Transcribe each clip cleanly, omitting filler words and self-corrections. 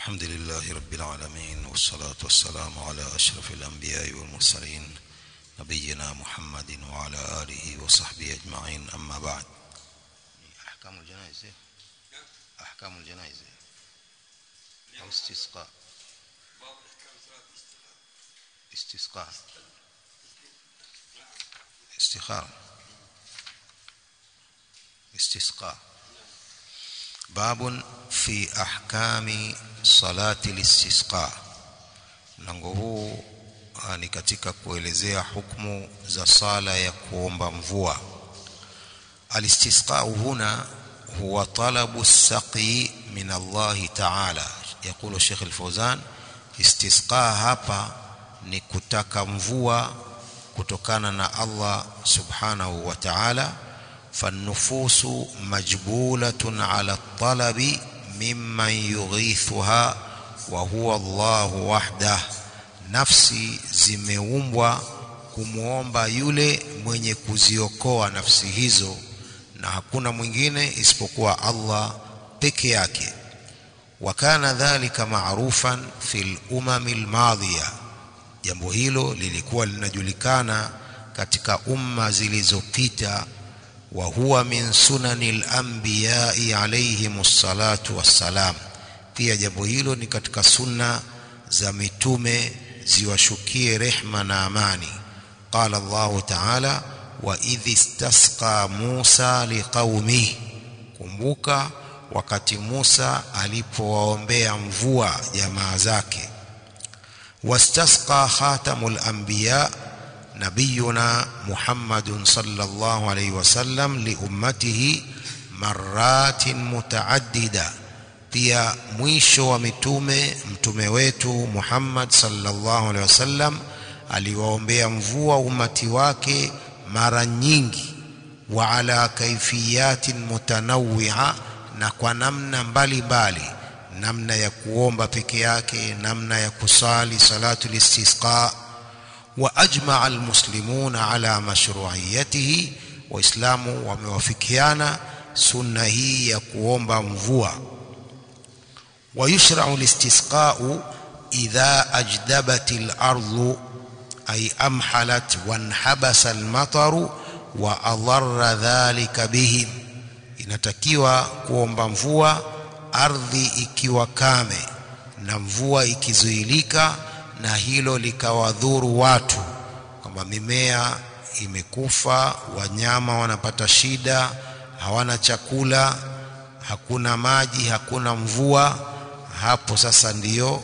الحمد لله رب العالمين والصلاة والسلام على أشرف الأنبياء والمرسلين نبينا محمد وعلى آله وصحبه أجمعين. أما بعد. أحكام الجنائز أحكام الجنائز أو استسقاء استسقاء. باب في أحكام صلاة الاستسقاء. Mlango huu ni katika kuelezea hukumu za sala ya kuomba mvua. Al-istisqa huna huwa talabu as-saqi min Allah ta'ala. Yakulu Sheikh Al-Fawzan, istisqa hapa ni kutaka mvua kutokana na Allah subhanahu wa ta'ala. فالنفوس مجبولة على الطلب ممن يغيثها وهو الله وحده. Nafsi zimeumbwa kumuomba yule mwenye kuziokoa nafsi hizo, na hakuna mwingine isipokuwa Allah peke yake. Wakana dhalika ma'rufan fil umamil madhiya. Jambo hilo lilikuwa linajulikana katika umma zilizopita. وهو من سنن الأنبياء عليهم الصلاة والسلام. pia jambo hilo ni katika sunna za mitume ziwashukie rehma na amani. Qala Allah Ta'ala, wa idh istasqa Musa liqaumihi. Kumbuka wakati Musa alipowaombea mvua jamaa zake. Wastasqa khatamul anbiya نبينا محمد صلى الله عليه وسلم لأمته مرات متعددة. pia mwisho wa mtume wetu Muhammad sallallahu alaihi wasallam aliwaombea mvua umati wake mara nyingi, wa ala kaifiyatin mutanawwi'a, na kwa namna mbalimbali, namna ya kuomba peke yake, namna ya kusali salatul istisqa. وأجمع المسلمون على مشروعيته. وإسلام وموافقيانا سنة هي يقوم بمفوع. ويشرع الاستسقاء إذا أجدبت الأرض، أي أمحلت وانحبس المطر وأضر ذلك بهم. inatakiwa kuomba mvua ardhi ikiwa kame na mvua ikizuilika, na hilo likawadhuru watu, kama mimea imekufa, wanyama wanapata shida, hawana chakula, hakuna maji, hakuna mvua. Hapo sasa ndiyo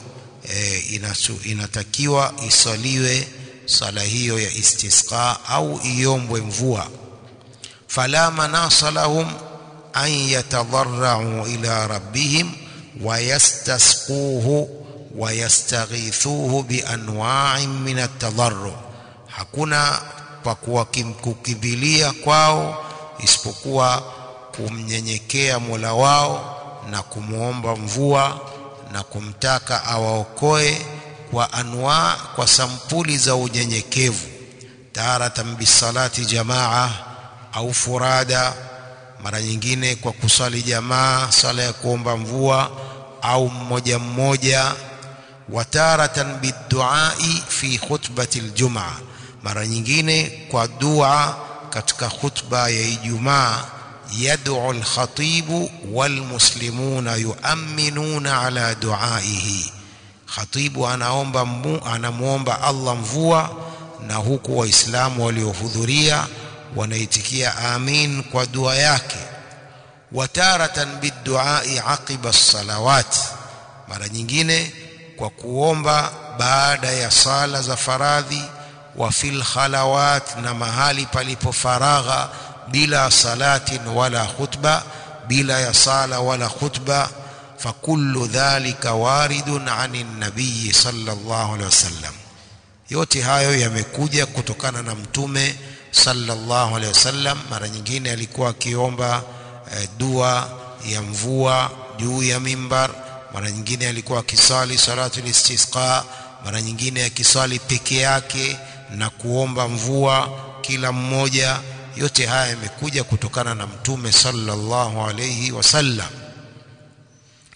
inatakiwa isaliwe sala hiyo ya istisqa au iombwe mvua. Fala manasa lahum an yatadarra'u ila rabbihim wa yastasquhu wayastaghithuhu bianwa'in min at-tadarru. Hakuna pa kukimbilia kwao isipokuwa kumnyenyekea Mola wao na kumuomba mvua na kumtaka awaokoe kwa anwa, kwa sampuli za unyenyekevu. Taratan bisalati jamaa au furada, mara nyingine kwa kusali jamaa, sala ya kuomba mvua, au mmoja mmoja. Wataratan biduai fi khutbati aljumaa, mara nyingine kwa dua katika khutba ya Ijumaa. Yad'u alkhatibu walmuslimuna yu'minuna ala duaihi. Khatibu anamuomba Allah mvua, na huku waislamu waliohudhuria wanaitikia amin kwa dua yake. Wataratan biduai aqiba as-salawat, mara nyingine kwa kuomba baada ya sala za faradhi. Wa fil khalawat, na mahali palipo faragha, bila salatin wala khutba, bila ya sala wala khutba. Fakullu dhalika waridun anin nabiy sallallahu alaihi wasallam. Yote hayo yamekuja kutokana na mtume sallallahu alaihi wasallam. Mara nyingine alikuwa akiomba dua ya mvua juu ya mimbar, mara nyingine alikuwa akisali salatul istisqa, mara nyingine akisali peke yake na kuomba mvua kila mmoja. Yote haya yamekuja kutokana na mtume sallallahu alayhi wasallam.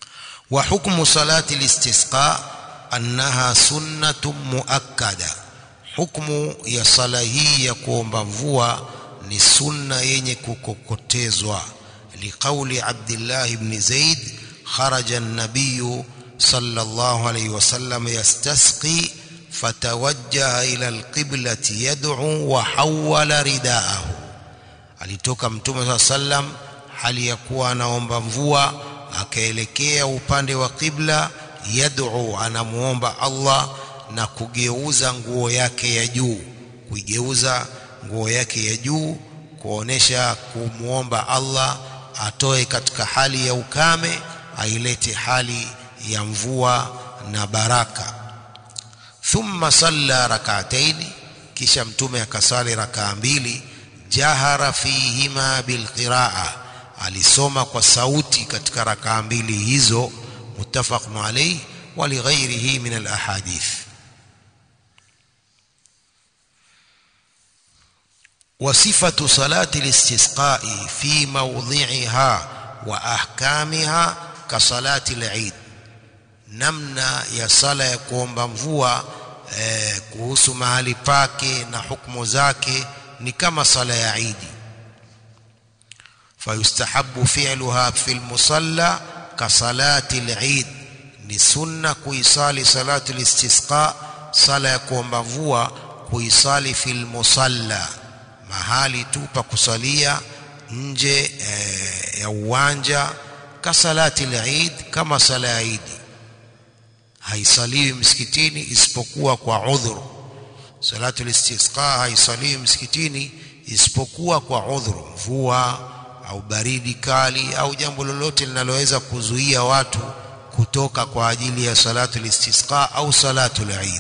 وحكم صلاة الاستسقاء أنها سنة مؤكدة. حكم ya sala hii ya kuomba mvua ni sunna yenye kukokotezwa. Liqauli Abdullah ibn Zaid, kharaja an-nabiy sallallahu alayhi wasallam yastasqi fatawajjaha ila al-qiblati yad'u wa hawwala ridaahu. Alitoka Mtume sallam hali ya kuwa anaomba mvua, akaelekea upande wa qibla, yad'u, anamuomba Allah, na kugeuza nguo yake ya juu, kuigeuza nguo yake ya juu kuonesha kumuomba Allah atoe katika hali ya ukame ailete hali ya mvua na baraka. Thumma salla rak'atayn, kisha Mtume akasali rakaa mbili. Jahara fihima bilqiraa, alisoma kwa sauti katika rakaa mbili hizo. Muttafaqun alayhi wa li ghayrihi min al-ahadith. وصفة صلاة الاستسقاء في موضعها وأحكامها كصلاة العيد. namna ya sala ya kuomba mvua kuhusu mahali pake na hukumu zake ni kama sala ya Eid. Fayustahabbu fi'luha fil musalla ka salati al-Eid, ni sunna kuisali salatu al-istisqa, sala ya kuomba mvua, kuisali fil musalla, mahali tu pa kusalia nje ya uwanja, ka salati al-Eid, kama sala ya Eid. Haisaliwi msikitini isipokuwa kwa udhuru. Salatu al-istisqa haisaliwi msikitini isipokuwa kwa udhuru, mvua au baridi kali au jambo lolote linaloweza kuzuia watu kutoka kwa ajili ya salatu al-istisqa au salatu al-Eid.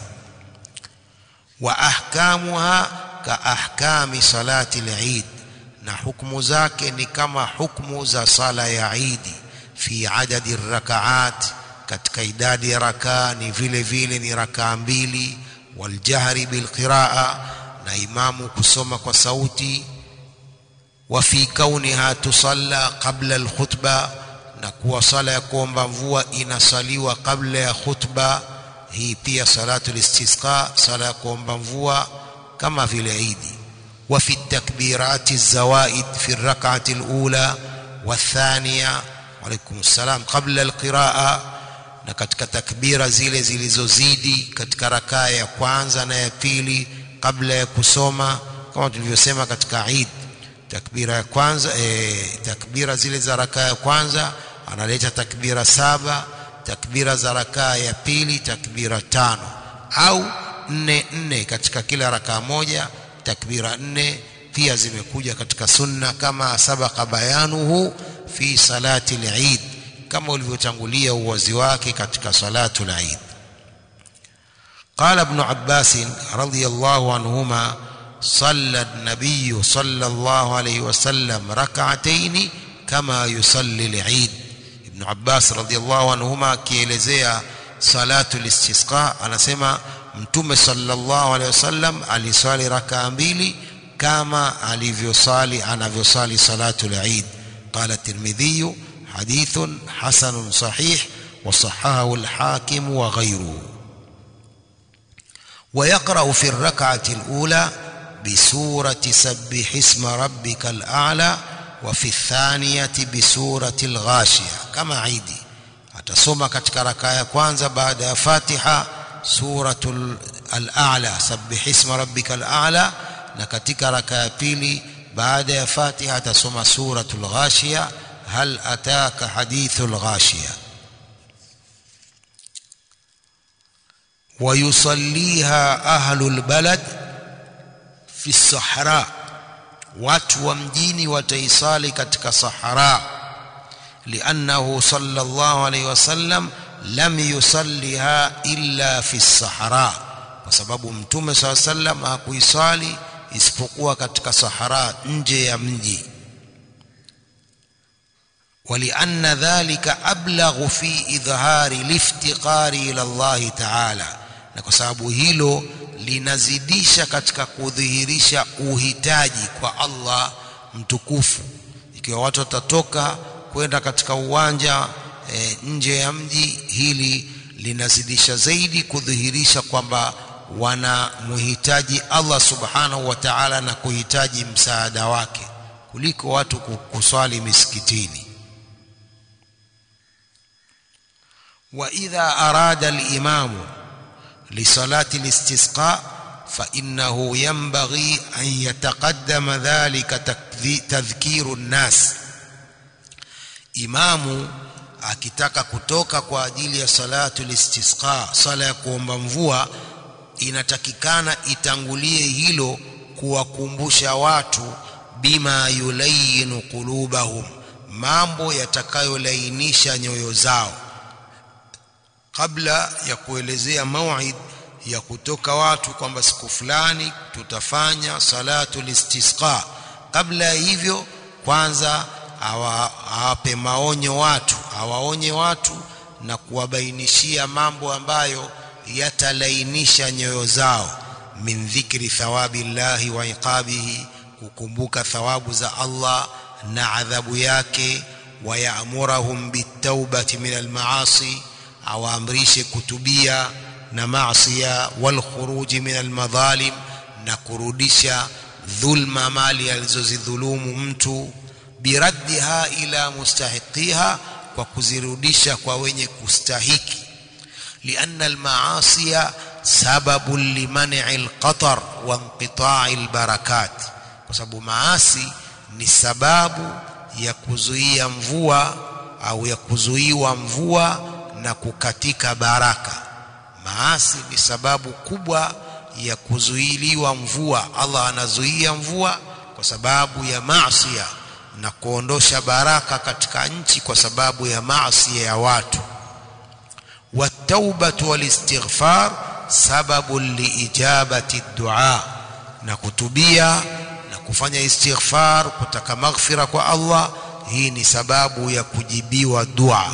Wa ahkamuha ka ahkami salati al-Eid, na hukumu zake ni kama hukumu za sala ya Eid. Fi adadi rakaat, katika idadi ya rakaa ni vile vile ni rakaa mbili. Wal jahri bil qiraa, na imamu kusoma kwa sauti. Wa fi kauniha tusalla qabla al khutba, na kuwa sala ya kuomba mvua inasaliwa kabla ya khutba. Hii pia salatu al-istisqa, sala ya kuomba mvua kama vile Eid. Wa fi takbirati zawaid fi rak'ati al-ula wa thaniya, alaykum assalam, qabla al-qiraa, na katika takbira zile zilizozidi katika rakaa ya kwanza na ya pili kabla ya kusoma, kama tulivyosema katika Eid. Takbira ya kwanza takbira zile za rakaa ya kwanza analeta takbira 7, takbira za rakaa ya pili takbira 5 au 4 katika kila rakaa moja, takbira 4 pia zimekuja katika sunna, kama sabaqa bayanuhu fi salati al-Eid, kama ulivyotangulia uwazi wake katika salatu al-Eid. Qala Ibn Abbas radhiyallahu anhuma, صلى النبي صلى الله عليه وسلم ركعتين كما يصلي العيد. ابن عباس رضي الله عنهما akielezea salatu al-istisqa anasema Mtume sallallahu alayhi wasallam alisali rakaa mbili kama anavyosali salatu al-Eid. قال الترمذي حديث حسن صحيح وصححه الحاكم وغيره. ويقرأ في الركعة الأولى بسورة سبح اسم ربك الأعلى وفي الثانية بسورة الغاشية كما عيدي. atasoma katika rakaa ya kwanza baada ya Fatiha suratul al-A'la, sabbih isma rabbikal a'la, na katika rakaa ya pili baada ya Fatiha atasoma suratul Ghashiya, hal ataka hadithul Ghashiya. Wayusalliha ahlul balad fi sahara, watu wa mjini wataisali katika sahara. Liannahu sallallahu alayhi wasallam lam yusalliha illa fi sahara, kwa sababu Mtume sallallahu alayhi wasallam hakuisali isipokuwa katika sahara, nje ya mji. Walianna dhalika ablaghu fi idhari liftiqari ila Allah ta'ala, na kwa sababu hilo linazidisha katika kudhihirisha uhitaji kwa Allah mtukufu. Ikiwa watu watatoka kwenda katika uwanja nje ya mji, hili linazidisha zaidi kudhihirisha kwamba wanamhitaji Allah subhanahu wa ta'ala na kuhitaji msaada wake kuliko watu kuswali misikitini. Wa idha arada al-imamu li salati al-istisqa fa innahu yanbaghi an yataqaddama dhalika tadhkiru an-nas. Imamu akitaka kutoka kwa ajili ya salatu al-istisqa, sala ya kuomba mvua, inatakikana itangulie hilo kuwakumbusha watu bima yulayinu qulubahum, mambo yatakayolainisha nyoyo zao, kabla ya kuelezea mauid ya kutoka watu kwamba siku fulani tutafanya salatu al-istisqa. Kabla ya hivyo, kwanza awape maonyo watu, awaonye watu na kuwabainishia mambo ambayo yatalainisha nyoyo zao, min dhikri thawabillahi wa iqabihi, kukumbuka thawabu za Allah na adhabu yake, wa ya'murahum bitawbati min almaasi, awaamrishe kutubia na maasiya, wal khuruji min almadhalim, na kurudisha dhulma, mali alizozidhulumu mtu, biraddiha ila mustahiqiha, kwa kuzirudisha kwa wenye kustahiki. لأن المعاصي سبب لمنع القطر وانقطاع البركات, kwa sababu maasi ni sababu ya kuzuia mvua au ya kuzuiwa mvua na kukatika baraka. Maasi ni sababu kubwa ya kuzuiliwa mvua. Allah anazuia mvua kwa sababu ya maasi na kuondosha baraka katika nchi kwa sababu ya maasi ya watu. والتوبة والاستغفار سبب لإجابة الدعاء, na kutubia na kufanya istighfar, kutaka maghfira kwa Allah, hii ni sababu ya kujibiwa dua.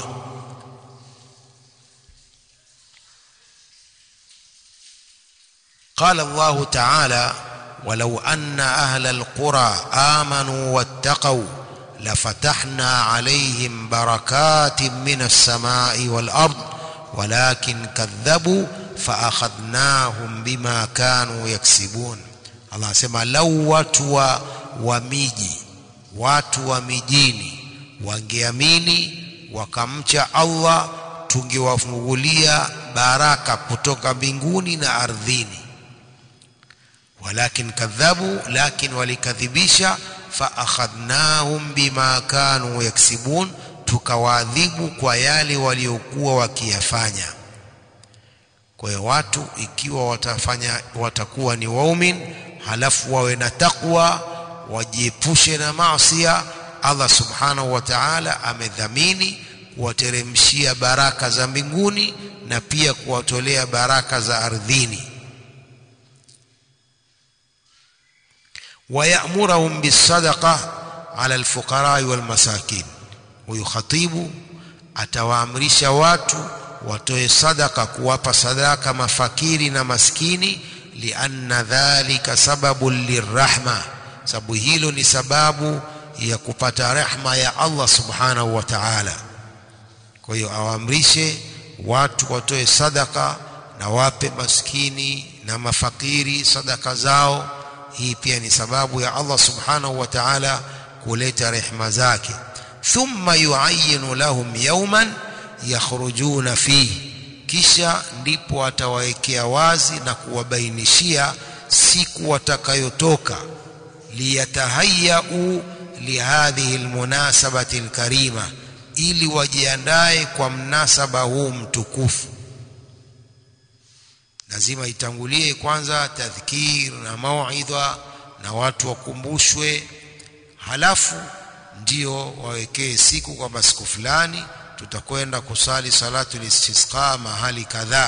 قال الله تعالى: ولو أن أهل القرى آمنوا واتقوا لفتحنا عليهم بركات من السماء والأرض ولكن كذبوا فأخذناهم بما كانوا يكسبون. Allah asema lau watu wa miji, watu wa mijini wangeamini wakamcha Allah, tungewafungulia baraka kutoka mbinguni na ardhini. Walakin kadhabu, lakin walikadhibisha, fa akhadnahum bima kanu yaksibun, tukawaadhibu kwa yale waliokuwa wakiyafanya. Kwa hiyo watu ikiwa watakuwa ni waumini, halafu wawe na takwa, wajiepushe na maasi, Allah subhanahu wa ta'ala amedhamini kuwateremshia baraka za mbinguni na pia kuwatolea baraka za ardhini. ويأمرهم بالصدقة على الفقراء والمساكين, ويخطب atawaamrisha watu watoe sadaka, kuwapa sadaka mafakiri na maskini, lianna dhalika sababun lirrahma, sababu hilo ni sababu ya kupata rehma ya Allah subhanahu wa ta'ala. Kwa hiyo awaamrishe watu watoe sadaka na wape maskini na mafakiri sadaka zao. Hii pia ni sababu ya Allah subhanahu wa ta'ala kuleta rehma zake. Thumma yu'ayyinu lahum yawman yakhrujuna fihi, kisha ndipo atawaekea wazi na kuwabainishia siku watakayotoka. Liyatahayyau lihadhihi almunasabati alkarima, ili wajiandae kwa mnasaba huu mtukufu. Lazima itangulie kwanza tadhkir na mauidha na watu wakumbushwe, halafu ndio wawekee siku kwamba siku fulani tutakwenda kusali salatu al-istisqa mahali kadhaa.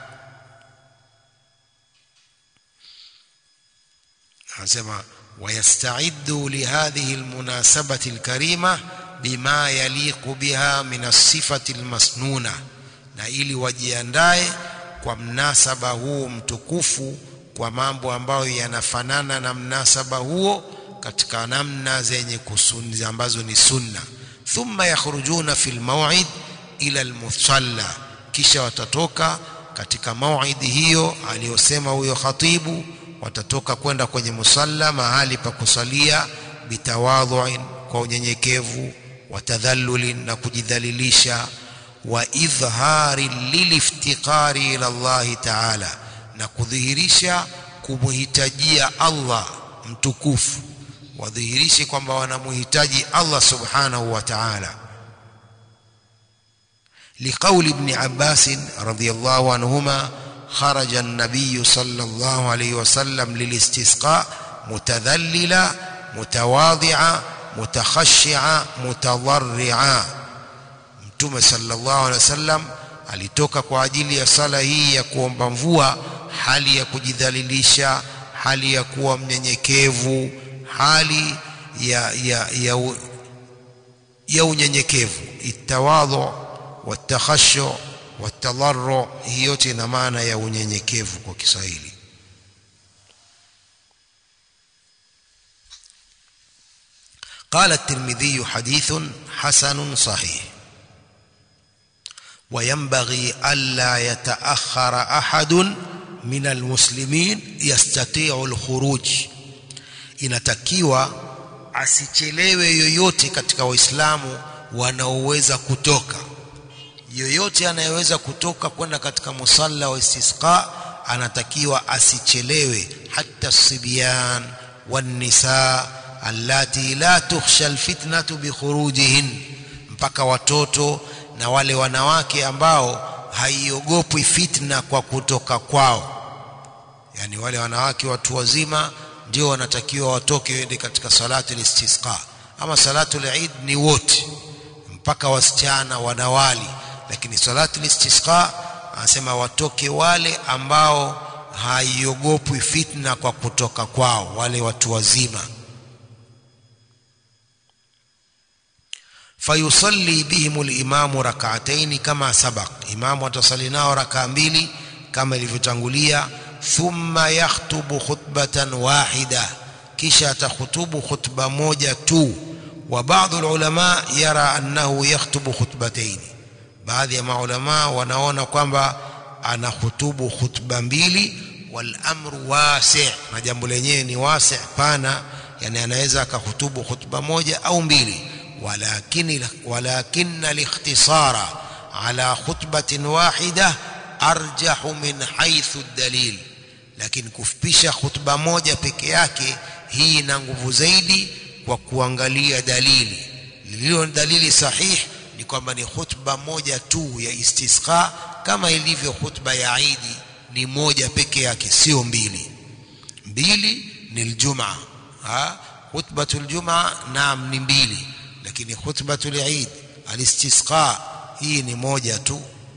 Anasema wayasta'iddu lihadhihi almunasabati alkarima bima yaliqu biha min as-sifati almasnuna, na ili wajiandae kwa mnasaba huu mtukufu kwa mambo ambayo yanafanana na mnasaba huo katika namna zenye kusunni ambazo ni sunna. Thumma yakhrujuna fil maw'id ila almusalla, kisha watatoka katika mauidi hiyo aliyosema huyo khatibu, watatoka kwenda kwenye musalla, mahali pa kusalia, bitawadhu'in, kwa unyenyekevu, watadhallulin, na kujidhalilisha, wa idhhari liliftiqari ila Allah ta'ala, na kudhihirisha kumhitajia Allah mtukufu, wadhihirishe kwamba wanamhitaji Allah subhanahu wa ta'ala. لقول ابن عباس رضي الله عنهما خرج النبي صلى الله عليه وسلم للاستسقاء متذللا متواضعا متخشعا متضرعا. Mtume sallallahu alaihi wasallam alitoka kwa ajili ya sala hii ya kuomba mvua hali ya hali ya kuwa mnyenyekevu, hali ya unyenyekevu. Itawadhu watakhashu watadarru, hiyo yote ina maana ya unyenyekevu kwa Kiswahili. قال الترمذي حديث حسن صحيح. وينبغي ألا يتأخر أحد من المسلمين يستطيع الخروج. inatakiwa asichelewe yoyote katika waislamu wanaoweza kutoka. Yoyote anayeweza kutoka kwenda katika musalla wa istisqa anatakiwa asichelewe, hata sibyan wan nisaa allati la tukhsha alfitnatu bikhurujihin, mpaka watoto na wale wanawake ambao haiogopi fitna kwa kutoka kwao. Yani wale wanawake watu wazima ndio wanatakiwa watoke waende katika salatu al-istisqa. Ama salatu al-eid ni wote, mpaka wasichana wanawali, lakini salatu al-istisqa anasema watoke wale ambao haiogopi fitna kwa kutoka kwao, wale watu wazima. فيصلي بهم الإمام ركعتين كما سبق, إمام وتصلي nao ركعة mbili kama ilivyotangulia. ثم يخطب خطبة واحدة, kisha atakhutubu khutba moja tu. وبعض العلماء يرى أنه يخطب خطبتين, baadhi ya maulama wanaona kwamba anahutubu khutba mbili. والأمر واسع, na jambo lenyewe ni wasi' pana, yani anaweza akahutubu khutba moja au mbili. ولكن الاختصار على خطبة واحدة أرجح من حيث الدليل, lakini kufupisha khutba moja peke yake hii ina nguvu zaidi kwa kuangalia dalili. Lililo dalili sahih ni kwamba ni khutba moja tu ya istisqa, kama ilivyo khutba ya Eid ni moja peke yake, sio mbili. Mbili ni Ijumaa, khutbatul Jumaa naam ni mbili, lakini khutbatul Eid al-istisqa hii ni moja tu.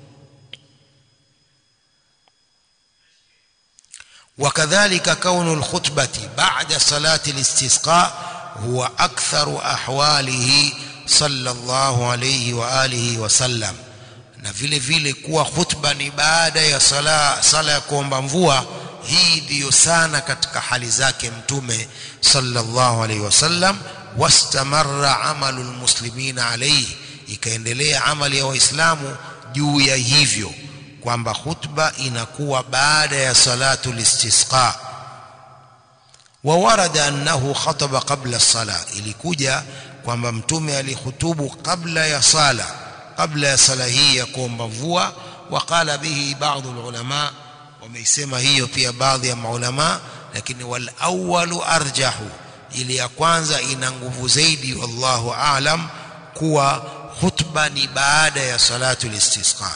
وكذلك كون الخطبة بعد صلاة الاستسقاء هو أكثر أحواله صلى الله عليه وآله وسلم. na vile vile kuwa khutba ni baada ya sala ya kuomba mvua, hii ndiyo sana katika hali zake Mtume sallallahu alaihi wasallam. Wastamarra amalu almuslimina alayhi, ikaendelea amali ya waislamu juu ya hivyo, kwamba khutba inakuwa baada ya salatu al-istisqa. Wa warada annahu khataba qabla as-salah, ilikuja kwamba Mtume alihutubu kabla ya sala hii ya kuomba mvua. Waqala bihi baadhi ulama, wameisema hiyo pia baadhi ya maulama, lakini wal awwalu arjahu, ili ya kwanza ina nguvu zaidi, wallahu aalam, kuwa khutba ni baada ya salatu al-istisqa.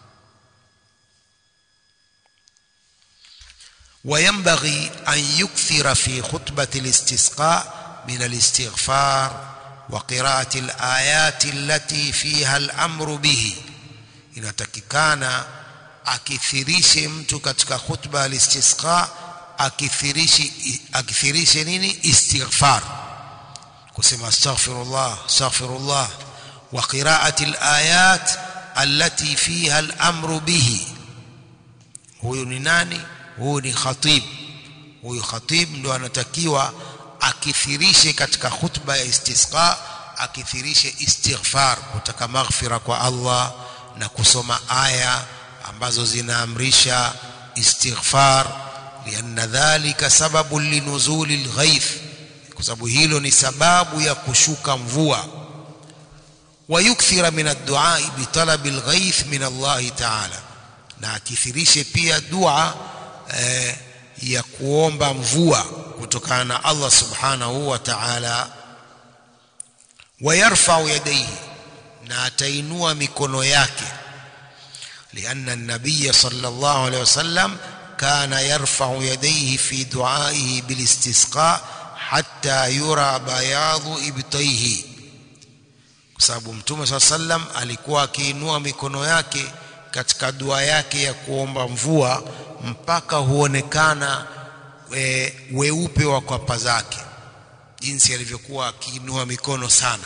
وينبغي أن يكثر في خطبة الاستسقاء من الاستغفار وقراءة الآيات التي فيها الأمر به. inatakikana akithirishe mtu katika khutba al-istisqa, akithirishe nini? Istighfar, kusema astaghfirullah, wa qiraati al-ayat allati fiha al-amru bihi. Huyu ni nani? Huyu ni khatib. Huyu khatib ndo anatakiwa akithirishe katika khutba ya istisqa, akithirishe istighfar, kutaka maghfira kwa Allah, na kusoma aya ambazo zinaamrisha istighfar, lianna dhalika sababu linuzuli alghaith, kwa sababu hilo ni sababu ya kushuka mvua. Wayukthira min ad-du'a bi talabi alghaith min Allah ta'ala, na akithirishe pia dua ya kuomba mvua kutokana na Allah subhanahu wa ta'ala. Wayarfa'u yadayhi, na atainua mikono yake, lianna an-nabiy sallallahu alayhi wasallam kana yarfa'u yadayhi fi du'aihi bil istisqa hatta yura bayadu ibtayhi, kwa sababu Mtume sallallahu alayhi wasallam alikuwa akiinua mikono yake katika dua yake ya kuomba mvua mpaka huonekana weupe wa kwapa zake, jinsi alivyokuwa akiinua mikono sana.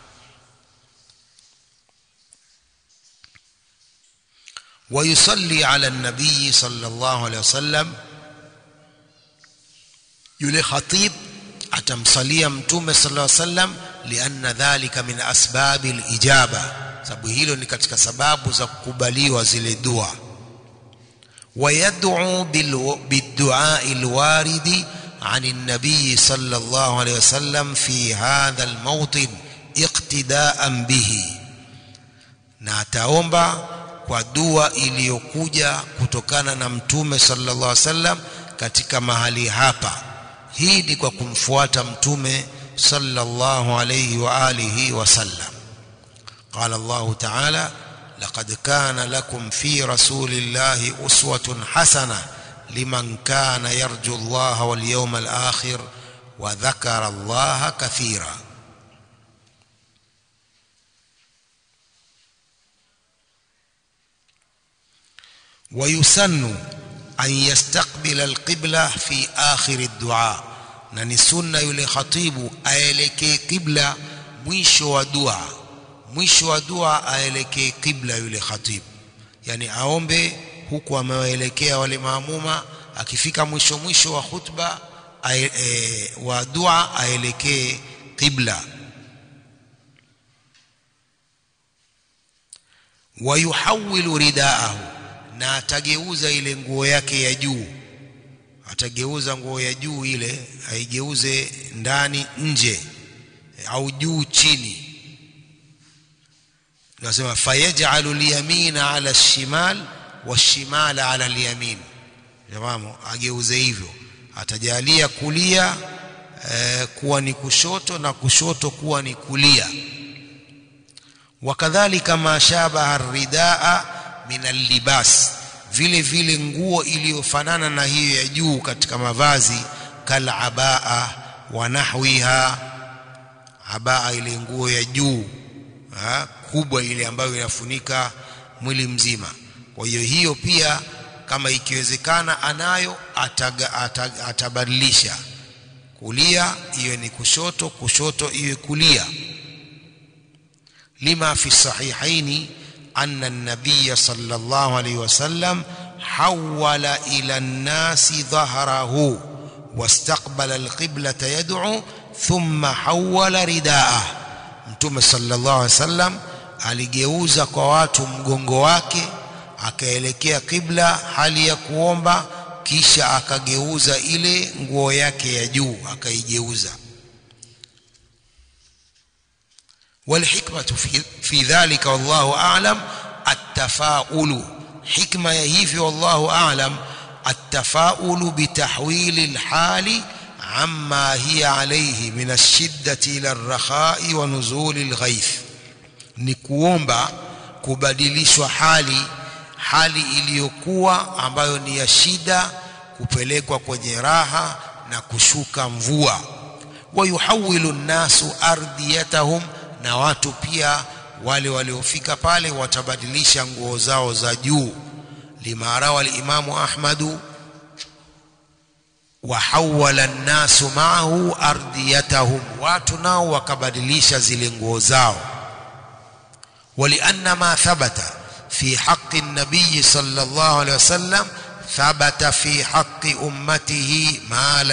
ويصلي على النبي صلى الله عليه وسلم, yule khatib atamsalia Mtume sallallahu alayhi wasallam, lianna dhalika min asbabi alijaba, sababu hilo ni katika sababu za kukubaliwa zile dua. ويدعو بالدعاء الوارد عن النبي صلى الله عليه وسلم في هذا الموطن اقتداء به, na ataomba kwa dua iliyokuja kutokana na Mtume sallallahu alaihi wasallam katika mahali hapa. Hii ni kwa kumfuata Mtume sallallahu alaihi wa alihi wasallam. Qala Allah ta'ala: laqad kana lakum fi rasulillahi uswatun hasana liman kana yarju Allah wal yawmal akhir wa dhakara Allah kathira. ويسن أن يستقبل القبلة في آخر الدعاء, na ni sunna yule khatibu aelekee qibla mwisho wa dua. Mwisho wa dua aelekee qibla yule khatibu, yani aombe huku amewaelekea wale maamuma. Akifika mwisho wa khutba wa dua aelekee qibla. Wayuhawilu ridaahu, na atageuza ile nguo yake ya juu, atageuza nguo ya juu ile, aigeuze ndani nje au juu chini. Nasema fayaj'alu al-yamina 'ala ash-shimal wash-shimala 'ala al-yamin. Jamaa ageuze hivyo, atajalia kulia kuwa ni kushoto na kushoto kuwa ni kulia. Wakadhalika ma shabaha ar-ridaa min al-libas, vile vile nguo iliyofanana na hiyo ya juu katika mavazi, kala abaa wa nahwiha. Abaa ile nguo ya juu kubwa ile ambayo inafunika mwili mzima. Kwa hiyo hiyo pia kama ikiwezekana anayo atabadilisha, kulia iwe ni kushoto, kushoto iwe kulia. Lima fi sahihaini أن النبي صلى الله عليه وسلم حول إلى الناس ظهره واستقبل القبلة يدعو ثم حول رداءه. Mtume صلى الله عليه وسلم aligeuza kwa watu mgongo wake akaelekea qibla hali ya kuomba, kisha akageuza ile nguo yake ya juu akaigeuza. والحكمة في ذلك والله أعلم التفاؤل، حكمة يهيفي والله أعلم التفاؤل بتحويل الحال عما هي عليه من الشدة إلى الرخاء ونزول الغيث. نكوomba kubadilishwa hali iliyokuwa ambayo ni ya shida kupelekwa kwenye raha na kushuka mvua. Wayuhawilu an-nasu ardiyatahum, na watu pia wale waliofika pale watabadilisha nguo zao za juu. Lima rawa al-Imam Ahmad wa hawala an-nasu ma'ahu ardiyatahum, watu nao wakabadilisha zile nguo zao. Walianna ma thabata fi haqqi an-nabiy sallallahu alayhi wasallam thabata fi haqqi ummatihi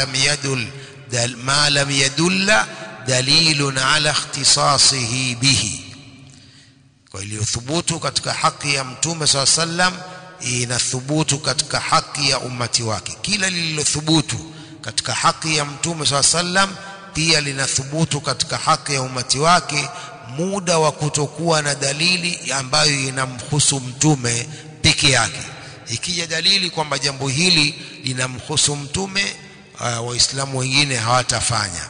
ma lam yadulla dalilun ala ikhtisasihi bihi. Kwa iliyothubutu katika haki ya Mtume SAW inathubutu katika haki ya ummati wake. Kila lililothubutu katika haki ya Mtume SAW pia linathubutu katika haki ya ummati wake, muda wa kutokuwa na dalili ambayo inamhusu mtume peke yake. Ikija dalili kwamba jambo hili linamhusu mtume, waislamu wengine hawatafanya.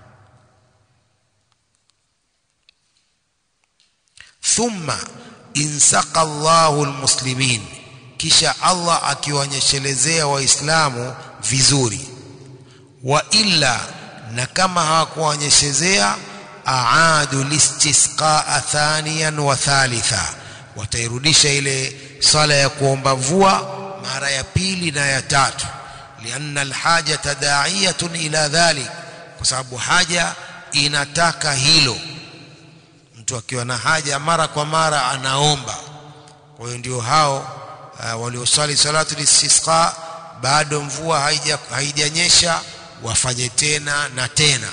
Thumma insaqa Allahu almuslimin, kisha Allah akiwaonyeshelezea waislamu vizuri. Wa illa, na kama hawakuonyeshezea, aadu listisqa thaniyan wa thalitha, watairudisha ile sala ya kuomba mvua mara ya pili na ya tatu. Lianna alhajata da'iyatun ila dhalik, kwa sababu haja inataka hilo. Mtu akiwa na haja mara kwa mara anaomba. Kwa hiyo ndio hao waliosali salatu listisqa bado mvua haijanyesha wafanye tena na tena.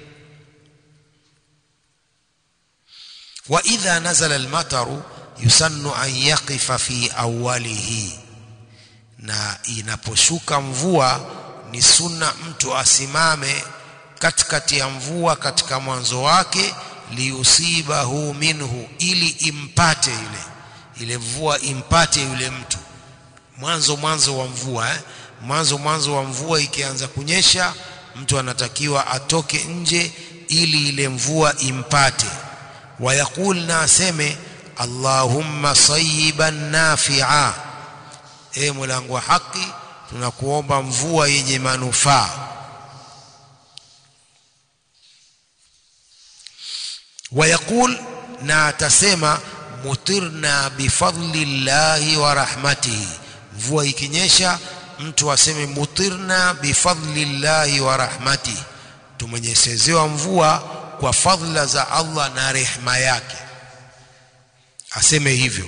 Wa idha nazala almataru yusannu an yaqifa fi awwalihi, na inaposhuka mvua ni sunna mtu asimame katikati ya mvua katika mwanzo wake, liusibahu minhu, ili impate ile mvua impate yule mtu. Mwanzo wa mvua mwanzo wa mvua ikianza kunyesha, mtu anatakiwa atoke nje ili ile mvua impate. Wayaqul, na aseme Allahumma sayyiban nafi'a, Mola wangu wa haki, tunakuomba mvua yenye manufaa. Wayaqul, na atasema mutirna bifadlillahi wa rahmatihi. Mvua ikinyesha mtu aseme mutirna bifadlillahi wa rahmatihi, tumenyeshezewa mvua kwa fadhila za Allah na rehema yake, aseme hivyo.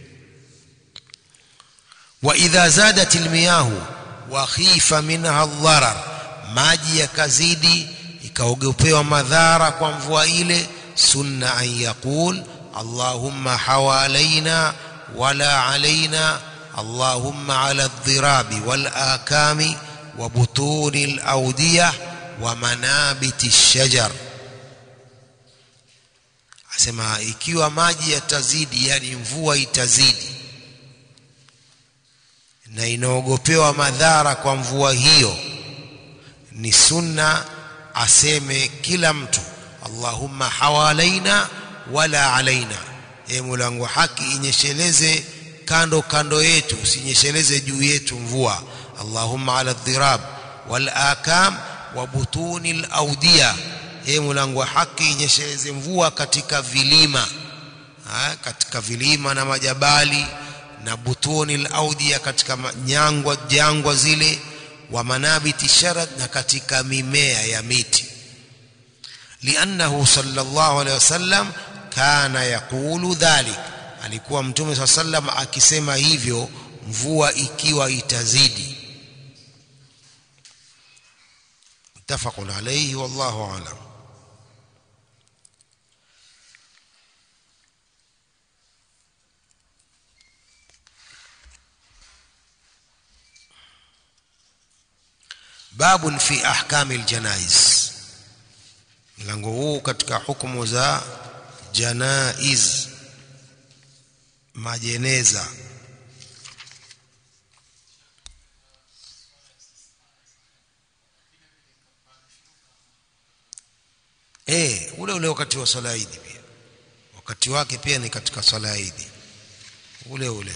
Wa idha zadat almiyahu wa khifa minha adh-dharar, maji yakazidi ikaogopewa madhara kwa mvua ile, sunna an yaqul Allahumma hawalaina wala alaina, Allahumma ala adh-dhirabi wal akami wa butuni al-awdiyah wa manabiti ash-shajar. Asema ikiwa maji yatazidi, yani mvua itazidi na inaogopewa madhara kwa mvua hiyo, ni sunna aseme kila mtu Allahumma hawalaina wala alaina, Mola wangu haki, inyesheleze kando yetu, usinyesheleze juu yetu mvua. Allahumma ala adh-dhirab wal akam wa butuni al-awdiyah, Mola wangu haki, inyesheleze mvua katika vilima, katika vilima na majabali, na butuni al-awdiyah, katika jangwa zile, wa manabiti sharad, na katika mimea ya miti. Liannahu sallallahu alayhi wasallam kana yaqulu dhalik, alikuwa Mtume sallallahu alayhi wasallam akisema hivyo mvua ikiwa itazidi. Muttafaqun alayhi wallahu a'lam. Babun fi ahkami aljanaiz, mlango huu katika hukumu za janaiz, majeneza. Ule wakati wa swala Eid pia, wakati wake pia ni katika swala Eid ule.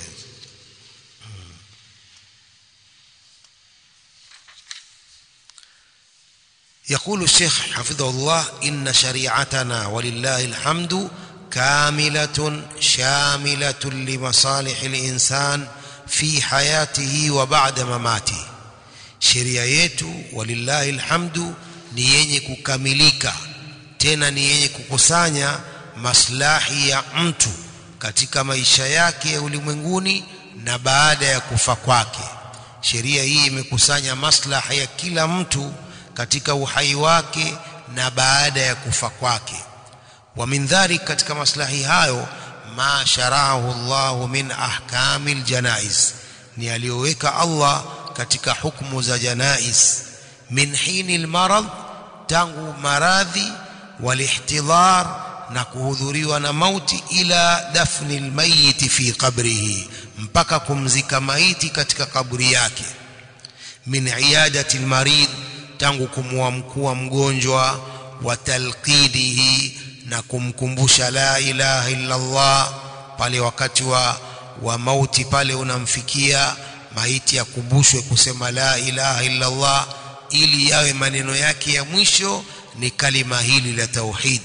يقول الشيخ حفظه الله إن شريعتنا ولله الحمد كاملة شاملة لمصالح الإنسان في حياته وبعد مماته. sheria yetu walillahi alhamdu ni yenye kukamilika, tena ni yenye kukusanya maslahi ya mtu katika maisha yake ya ulimwenguni na baada ya kufa kwake. Sheria hii imekusanya maslahi ya kila mtu katika uhai wake na baada ya kufa kwake. Wa min dhalik, katika maslahi hayo, ma shara'ahu Allah min ahkamil janaiz, ni aliyoweka Allah katika hukumu za janaiz. Min hinil marad, tangu maradhi, walihtidhar, na kuhudhuriwa na mauti, ila dafni almayit fi qabrihi, mpaka kumzika maiti katika kaburi yake. Min iyadati almarid, tangu kumwamkua mgonjwa, wa talqidihi, na kumkumbusha la ilaha illa Allah pale wakati wa mauti, pale unamfikia maiti akumbushwe kusema la ilaha illa Allah, ili yawe maneno yake ya mwisho ni kalima hili la tauhid.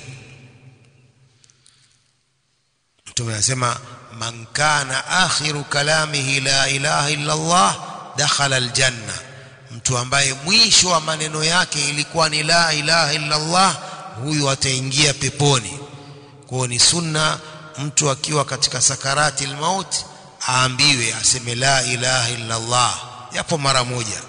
Mtume anasema man kana akhiru kalamihi la ilaha illa Allah dakhala aljanna, mtu ambaye mwisho wa maneno yake ilikuwa ni la ilaha illa Allah, huyu ataingia peponi. Kwa ni sunna mtu akiwa katika sakarati almaut aambiwe aseme la ilaha illa Allah yapo mara moja.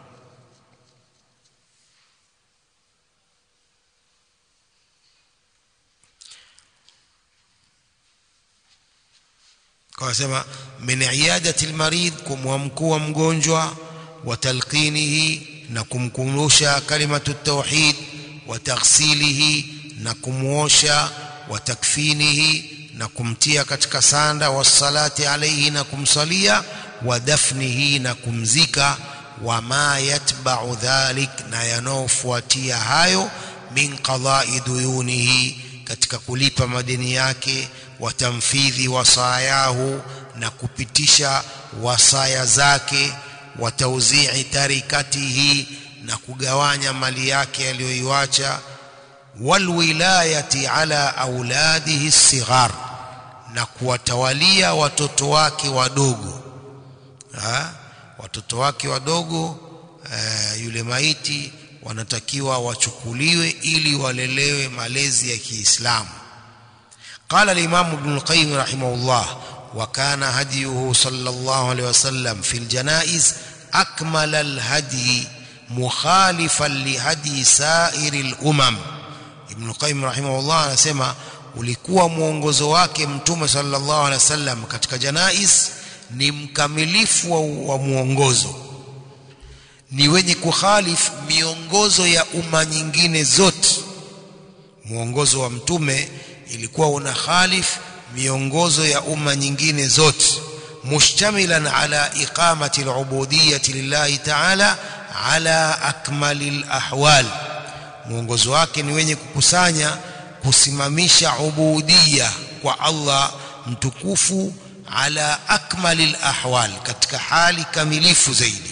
Kwa sema min iyadati almarid, kumwamkua mgonjwa, wa talqinihi, na kumkumbusha kalimatu tauhid, wa taghsilihi, na kumuosha, wa takfinihi, na kumtia katika sanda, wa salati alayhi, na kumsalia, wa dafnihi, na kumzika, wa ma yatba'u dhalik, na yanofuatia hayo, min qada'i duyunihi, katika kulipa madeni yake, wa tamfidhi wasayahu, na kupitisha wasaya zake, wa tawzi'i tarikatihi, na kugawanya mali yake aliyoiacha, wal wilayati ala auladihi sighar, na kuwatawalia watoto wake wadogo. Watoto wake wadogo yule maiti wanatakiwa wachukuliwe ili walelewe malezi ya Kiislamu. قال الإمام ابن القيم رحمه الله وكان هديه صلى الله عليه وسلم في الجنائز أكمل الهدي مخالفا لهدي سائر الأمم. ابن القيم رحمه الله anasema ulikuwa muongozo wake mtume sallallahu alaihi wasallam katika janaiz ni mkamilifu wa muongozo, ni wenye kukhalifu miongozo ya umma nyingine zote. Muongozo wa mtume ilikuwa una khalif miongozo ya umma nyingine zote. Mushtamilan ala iqamati al-ubudiyyati lillahi ta'ala ala akmalil ahwal, muongozo wake ni wenye kukusanya kusimamisha ubudiyya kwa Allah mtukufu, ala akmalil ahwal, katika hali kamilifu zaidi.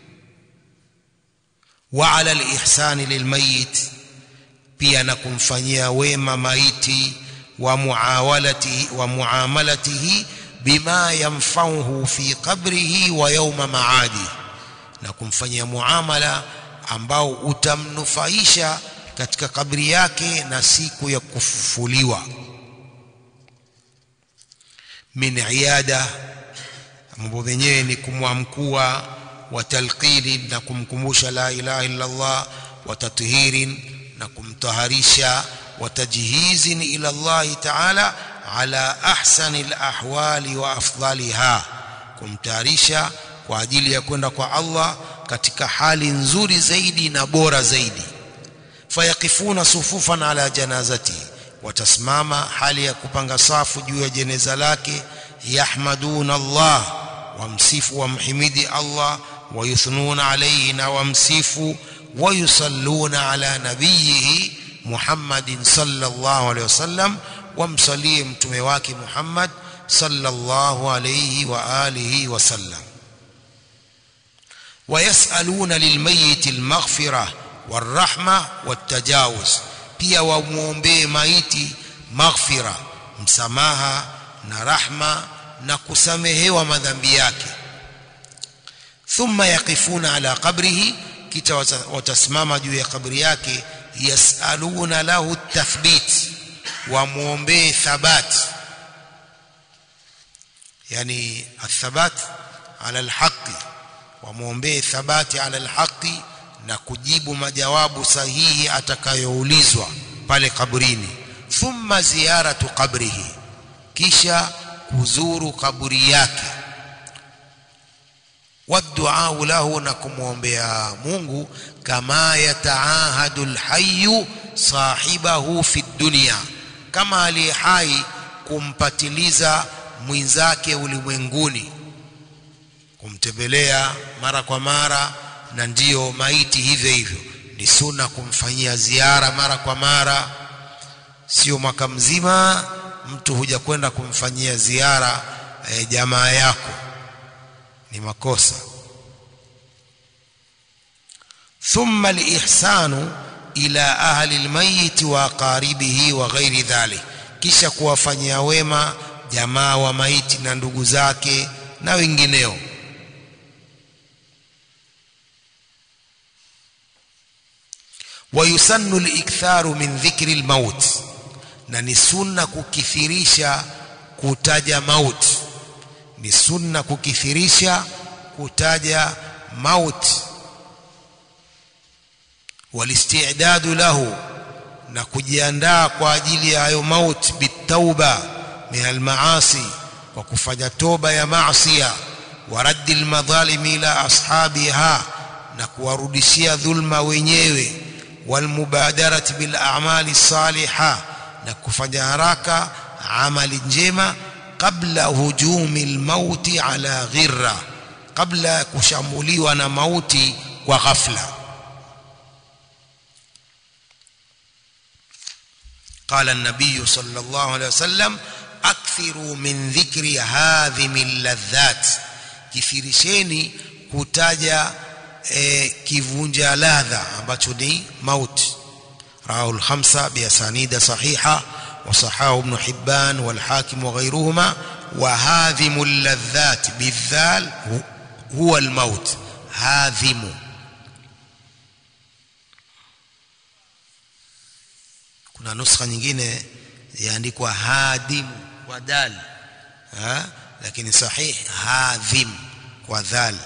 Wa ala al-ihsani lilmayit, pia na kumfanyia wema maiti, wa muamalatihi bima yanfa'uhu fi qabrihi wa yawma ma'adi, na kumfanyia muamala ambao utamnufaisha katika kabri yake na siku ya kufufuliwa. Min iyada, mambo yenyewe ni kumwamkua, wa talqini, na kumkumbusha la ilaha illa Allah, wa tathirin, na kumtaharisha, wa tajhizin ila Allah ta'ala ala ahsani al-ahwali wa afdaliha, kumtaharisha kwa ajili ya kwenda kwa Allah katika hali nzuri zaidi na bora zaidi. Fayaqifuna sufufan ala janazati, watasimama hali ya kupanga safu juu ya jeneza lake. Yahmaduna Allah, wamsifu wamhimidi Allah, wayuthnuna alayhi, na wamsifu, ويصلون على نبيه محمد صلى الله عليه وسلم, ومصلي mtume wake Muhammad sallallahu alayhi wa alihi wasallam. ويسألون للميت المغفرة والرحمة والتجاوز, pia wamuombe maiti maghfira, msamaha na rahma, na kusamehewa madhambi yake. Thumma yaqifuna ala qabrihi, kisha watasimama juu ya kabri yake. Yasaluna lahu tathbit, wamuombe thabat, yani athabat ala alhaqi, wamuombe thabati ala alhaqi, na kujibu majawabu sahihi atakayoulizwa pale kabrini. Thumma ziyaratu qabrihi, kisha kuzuru kaburi yake. Waddu'a lahu, na kumwombea Mungu, kama yataahadu alhayyu sahibahu fi dunya, kama aliye hai kumpatiliza mwenzake ulimwenguni, kumtembelea mara kwa mara. Na ndio maiti hivyo hivyo, ni sunna kumfanyia ziara mara kwa mara, sio mwaka mzima mtu huja kwenda kumfanyia ziara jamaa yako, ni makosa. Thumma al-ihsanu ila ahli al-mayyit wa qaribihi wa ghairi dhalik, kisha kuwafanyia wema jamaa wa maiti na ndugu zake na wengineo. Wa yusannu al-iktharu min dhikri al-maut, na ni sunna kukithirisha kutaja mauti, ni sunna kukithirisha kutaja mauti. Walisti'dadu lahu, na kujiandaa kwa ajili ya hayo mauti, bitauba min almaasi, kwa kufanya toba ya maasiya, wa raddi almadhalimi ila ashabiha, na kuwarudishia dhulma wenyewe, walmubadarati bil a'mali salihah, na kufanya haraka amali njema, kabla hujumi almauti ala ghirra, kabla kushambuliwa na mauti kwa ghafla. قال النبي صلى الله عليه وسلم أكثروا من ذكر هاذم اللذات, kithirisheni kutaja kivunja ladha ambacho ni mauti. رواه الخمسة بأسانيد صحيحة وصححه ابن حبان والحاكم وغيرهما. وهاذم اللذات بالذال هو الموت. هاذم. Kuna nuskha nyingine yaandikwa hadim kwa dal, lakini sahih hadhim kwa dhal.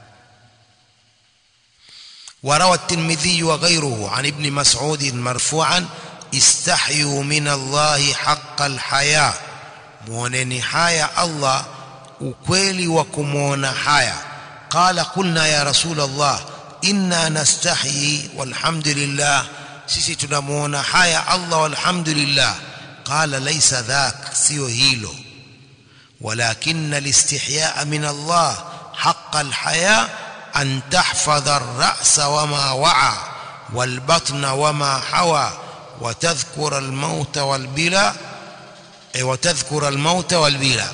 وروى الترمذي وغيره عن ابن مسعود مرفوعا استحيوا من الله حق الحياء, muoneni haya Allah ukweli wa kumuona haya. قال قلنا يا رسول الله إنا نستحيي والحمد لله, sisi tunamuona haya Allah walhamdulillah. Qala laysa dhak, sio hilo, walakinna alistihyaa min Allah haqqa alhaya an tahfadha ar-ra'sa wama wa'a walbatna wama hawa wa tadhkura al-mauta wal-bila wa tadhkura al-mauta wal-bila.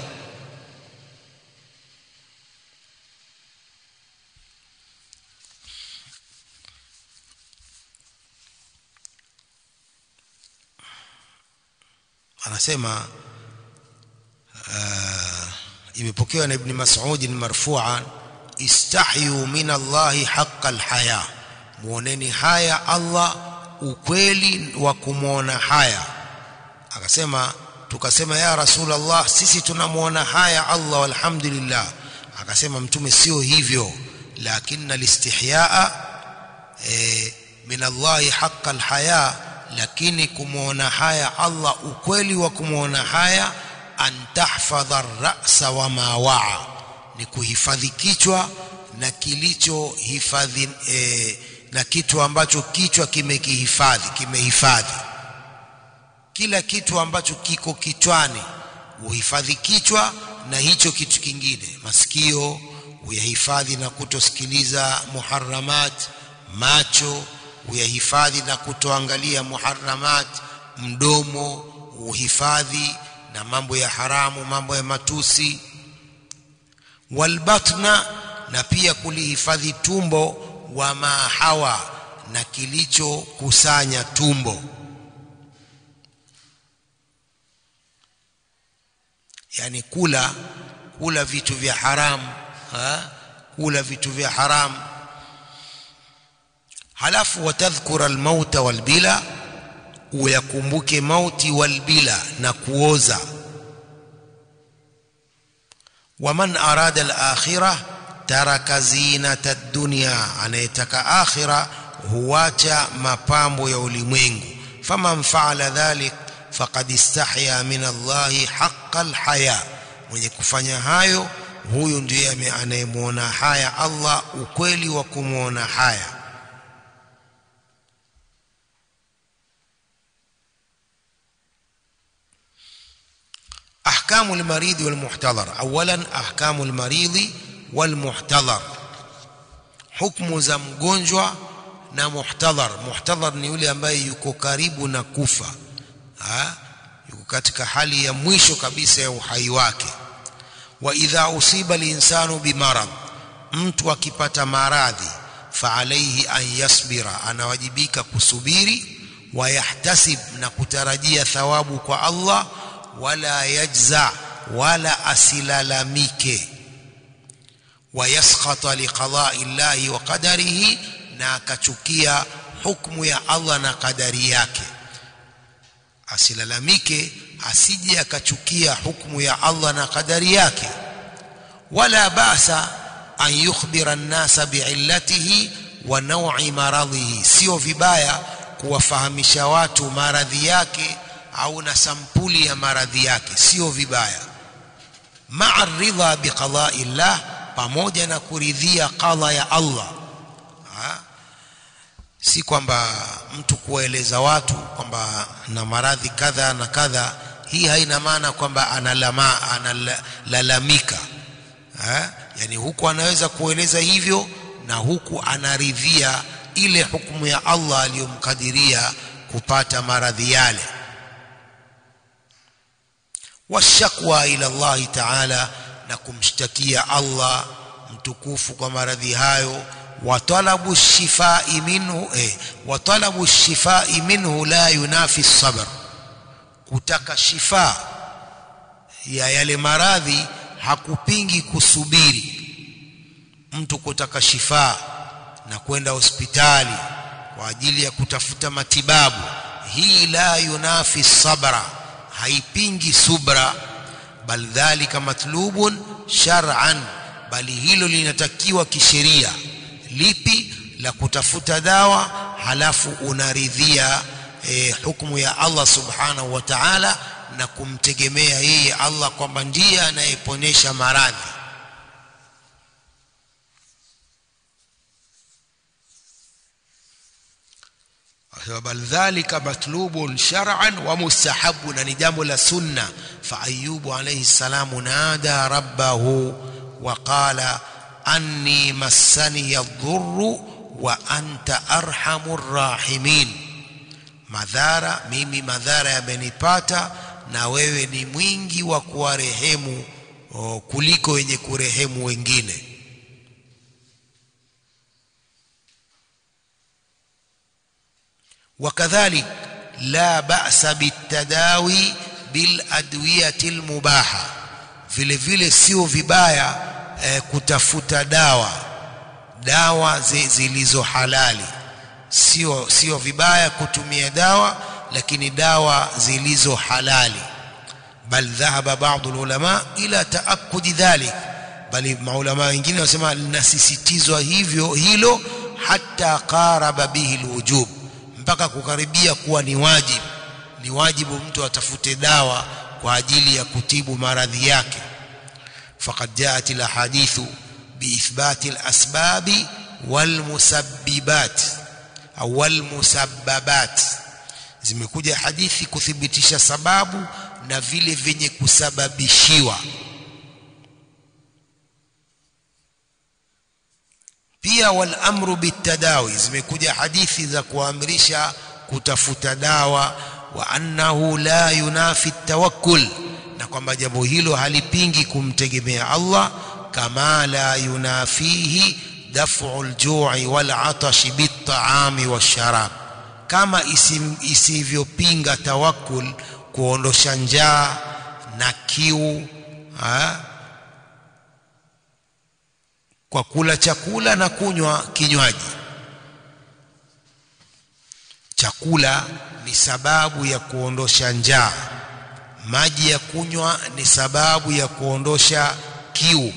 Anasema imepokewa na Ibn Mas'ud marfu'an, istahyu min Allahi haqqa alhaya, muoneni haya Allah ukweli wa kumuona haya. Akasema, tukasema ya Rasulullah, sisi tunamuona haya Allah walhamdulillah. Akasema Mtume, sio hivyo, lakinna alistihyaa min Allahi haqqa alhaya, lakini kumuona haya Allah ukweli wa kumuona haya, an tahfadha ar-ra'sa wa ma wa'a, ni kuhifadhi kichwa na kilicho hifadhi, na kitu ambacho kichwa kimehifadhi. Kila kitu ambacho kiko kichwani uhifadhi kichwa na hicho kitu kingine. Masikio uyahifadhi na kutosikiliza muharramat, macho uyahifadhi na kutoangalia muharramat, mdomo uhifadhi na mambo ya haramu, mambo ya matusi. Walbatna, na pia kulihifadhi tumbo, wa mahawa, na kilicho kusanya tumbo. Yani kula vitu vya haramu, kula vitu vya haramu. Halafu watadhkura almauta walbila, uyakumbuke mauti walbila, na kuoza. Waman arada al-akhirah taraka zinata ad-dunya, anayetaka akhira huacha mapambo ya ulimwengu. Faman fa'ala dhalik faqad istahya min Allahi haqqal haya, mwenye kufanya hayo huyu ndiye anayemuona haya Allah ukweli wa kumuona haya. أحكام المريض والمحتضر. أولا أحكام المريض والمحتضر، حكم za mgonjwa na muhtadhar. Muhtadhar ni yule ambaye yuko karibu na kufa, yuko katika hali ya mwisho kabisa ya uhai wake. Wa idha usiba linsanu bimarad, mtu akipata maradhi, fa alayhi an yasbira, anawajibika kusubiri, wa yahtasib, na kutarajia thawabu kwa Allah, wala yajza, wala asilalamike, wa yaskhata liqada'i Allahi wa qadarihi, na akachukia hukumu ya Allah na kadari yake. Asilalamike, asije akachukia hukumu ya Allah na kadari yake. Wala basa an yukhbira an-nasa bi'illatihi wa naw'i maradhihi, sio vibaya kuwafahamisha watu maradhi yake au na sampuli ya maradhi yake, sio vibaya. Ma'a ridha biqada'i Allah, pamoja na kuridhia qadha ya Allah. Si kwamba mtu kueleza watu kwamba na maradhi kadha na kadha, hii haina maana kwamba analalamika. Yani huku anaweza kueleza hivyo na huku anaridhia ile hukumu ya Allah aliyomkadiria kupata maradhi yale. Washakwa ila Allah ta'ala, na kumshtakia Allah mtukufu kwa maradhi hayo. وطلب الشفاء منه لا ينافي الصبر, kutaka shifa ya yale maradhi hakupingi kusubiri. Mtu kutaka shifa na kwenda hospitali kwa ajili ya kutafuta matibabu, hii la yunafi sabra, haipingi subra. Bal dhalika matlubun shar'an, bali hilo linatakiwa kisheria. Lipi? La kutafuta dawa halafu unaridhia hukumu ya Allah subhanahu wa ta'ala, na kumtegemea yeye Allah kwamba ndiye anayeponesha maradhi. bal dhalika matlubun shar'an wa mustahabun, ni jambo la sunna. Fa Ayyubu alayhi salamu nada rabbahu wa qala anni massani yadhurru wa anta arhamur rahimin, mimi madhara yamenipata na wewe ni mwingi wa kuwarehemu kuliko wenye kurehemu wengine. Wakadhalik la ba'sa bitadawi bil adwiyati al mubaha, vile vile sio vibaya kutafuta dawa zilizo halali. Sio vibaya kutumia dawa, lakini dawa zilizo halali. Bal dhahaba ba'd ulama ila ta'akkudi dhalik, bali maulama wengine wasema linasisitizwa hilo hatta qaraba bihi alwujub, mpaka kukaribia kuwa ni wajibu mtu atafute dawa kwa ajili ya kutibu maradhi yake. فقد جاءت الأحاديث بإثبات الأسباب والمسببات أو المسببات, zimekuja hadithi kuthibitisha sababu na vile vyenye kusababishiwa. Pia wal amru bitadawi, zimekuja hadithi za kuamrisha kutafuta dawa. Wa annahu la yunafi tawakkul, na kwamba jambo hilo halipingi kumtegemea Allah. Kama la yunafihi daf'u al-ju'i wal-'atash bit-ta'ami wash-sharab, kama isivyopinga tawakkul kuondosha njaa na kiu kwa kula chakula na kunywa kinywaji. Chakula ni sababu ya kuondosha njaa, maji ya kunywa ni sababu ya kuondosha kiu.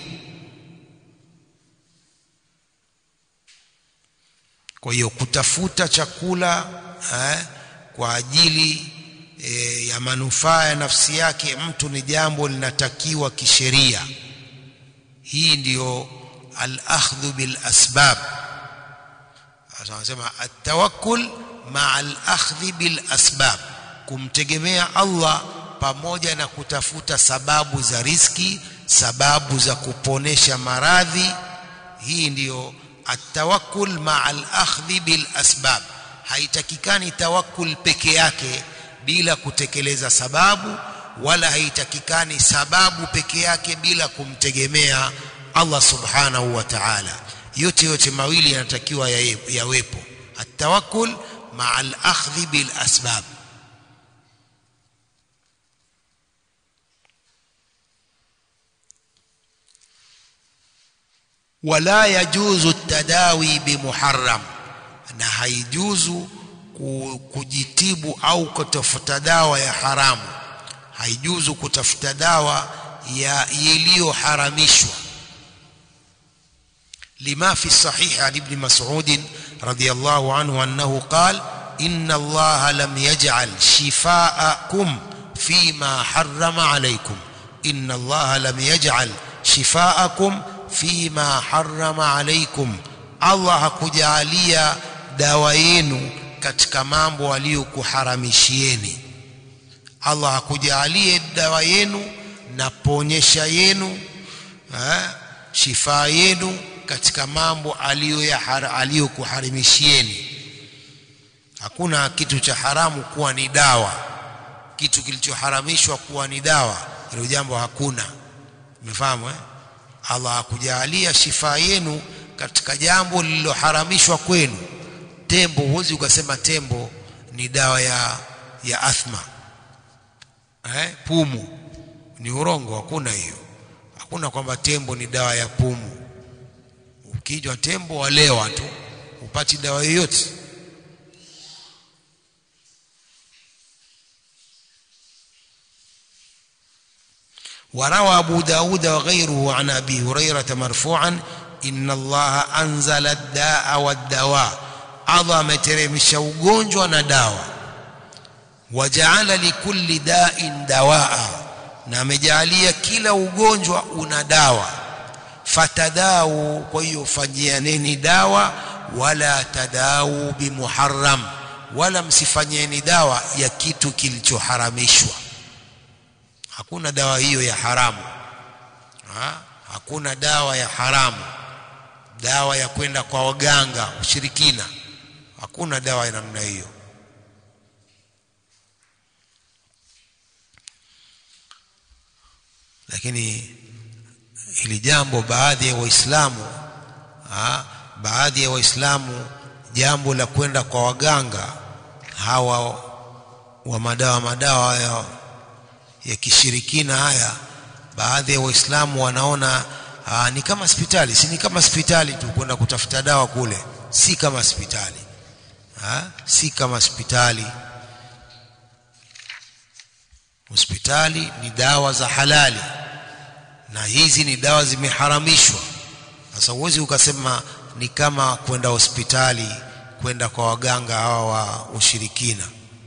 Kwa hiyo kutafuta chakula kwa ajili ya manufaa ya nafsi yake mtu ni jambo linatakiwa kisheria. Hii ndiyo al-akhdhu bil asbab. Anasema at-tawakkul ma'a al-akhdhi bil asbab, kumtegemea Allah pamoja na kutafuta sababu za riziki, sababu za kuponesha maradhi. Hii ndiyo at-tawakkul ma'a al-akhdhi bil asbab. Haitakikani tawakkul peke yake bila kutekeleza sababu, wala haitakikani sababu peke yake bila kumtegemea Allah subhanahu wa ta'ala. Yote mawili yanatakiwa yawepo, at-tawakkul ma'a al-akhdhi bil asbab. Wala yajuzu at-tadawi bimuharram, na haijuzu kujitibu au kutafuta dawa ya haramu. Haijuzu kutafuta dawa ya iliyoharamishwa. لما في الصحيح عن ابن مسعود رضي الله عنه أنه قال إن الله لم يجعل شفاءكم فيما حرم عليكم. إن الله لم يجعل شفاءكم فيما حرم عليكم. الله hakujalia dawa yenu katika mambo aliyokuharamishieni. Allah hakujalia dawa yenu na ponyesha yenu, shifa yenu katika mambo aliyokuharimishieni. Hakuna kitu cha haramu kuwa ni dawa, kitu kilichoharamishwa kuwa ni dawa, hilo jambo hakuna. Umefahamu? Allah hakujalia shifa yenu katika jambo lililoharamishwa kwenu. Tembo, huwezi ukasema tembo ni dawa ya athma. Pumu ni urongo, hakuna hiyo. Hakuna kwamba tembo ni dawa ya pumu. Ukijwa tembo walewa tu, upati dawa yoyote. وروى أبو داود وغيره عن أبي هريرة مرفوعا إن الله أنزل الداء والدواء. عظم ترمش ugonjwa na dawa. وجعل لكل داء دواء, na amejalia kila ugonjwa una dawa. Fatadau, kwa hiyo fanyieni dawa. Wala tadau bimuharram, wala msifanyieni dawa ya kitu kilichoharamishwa. Hakuna dawa hiyo ya haramu. Hakuna dawa ya haramu, dawa ya kwenda kwa waganga, ushirikina. Hakuna dawa ya namna hiyo. Lakini hili jambo baadhi ya Waislamu jambo la kwenda kwa waganga hawa wa madawa ya kishirikina haya, baadhi ya Waislamu wanaona ni kama hospitali. Si ni kama hospitali tu kwenda kutafuta dawa kule, si kama hospitali. Si kama hospitali. Hospitali ni dawa za halali, na hizi ni dawa zimeharamishwa. Sasa uwezi ukasema ni kama kwenda hospitali, kwenda kwa waganga hawa wa ushirikina.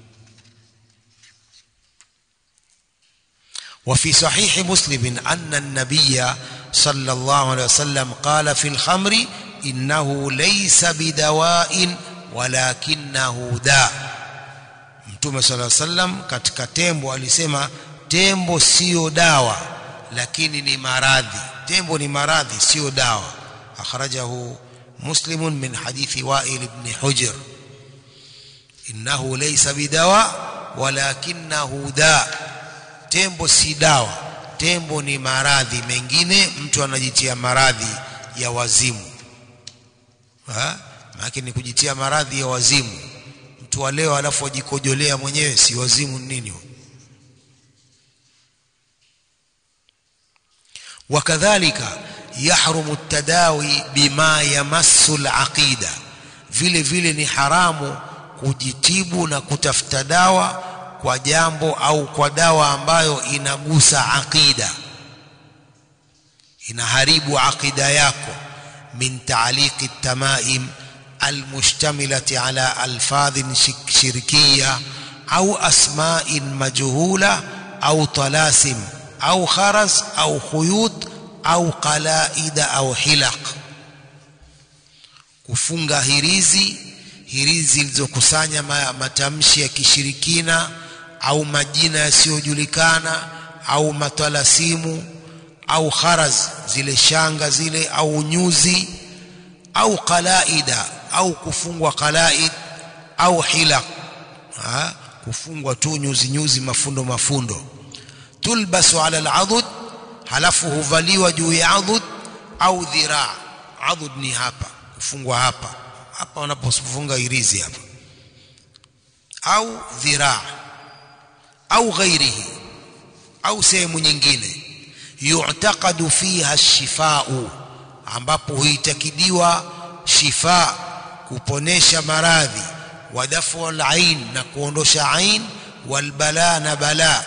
وفي صحيح مسلم أن النبي صلى الله عليه وسلم قال في الخمر إنه ليس بدواء ولكنه داء. Mtume صلى الله عليه وسلم katika tembo alisema tembo sio dawa lakini ni maradhi. Tembo ni maradhi, sio dawa. Akhrajahu Muslim min hadithi Wa'il ibn Hujr. Innahu laysa bidawa walakinahu da. Tembo si dawa, tembo ni maradhi mengine. Mtu anajitia maradhi ya wazimu. Maana ni kujitia maradhi ya wazimu. Mtu wa leo alafu ajikojolea mwenyewe, si wazimu nini? Wakadhalika yahrumu at-tadawi bima yamassu al-aqida. Vile vile ni haramu kujitibu na kutafuta dawa kwa jambo au kwa dawa ambayo inagusa aqida, inaharibu aqida yako. Min ta'liqi at-tamaim al-mushtamilati ala alfadhin shirkiyya au asma'in majhula au talasim au kharaz au khuyut au qalaida au hilaq. Kufunga hirizi zilizokusanya matamshi ya kishirikina au majina yasiyojulikana au matalasimu au kharaz, zile shanga zile, au nyuzi, au qalaida, au kufungwa qalaid, au hilaq, kufungwa tu nyuzi mafundo. Tulbasu ala al-adud, halafu huvaliwa juu ya adud, au dhiraa. Adud ni hapa, kufungwa hapa wanapofunga hirizi hapa, au dhiraa, au ghairihi, au sehemu nyingine. Yu'taqadu fiha ash-shifa'u, ambapo huitakidiwa shifa, kuponesha maradhi, wa dafu al-ain, na kuondosha ain, wal bala, na bala.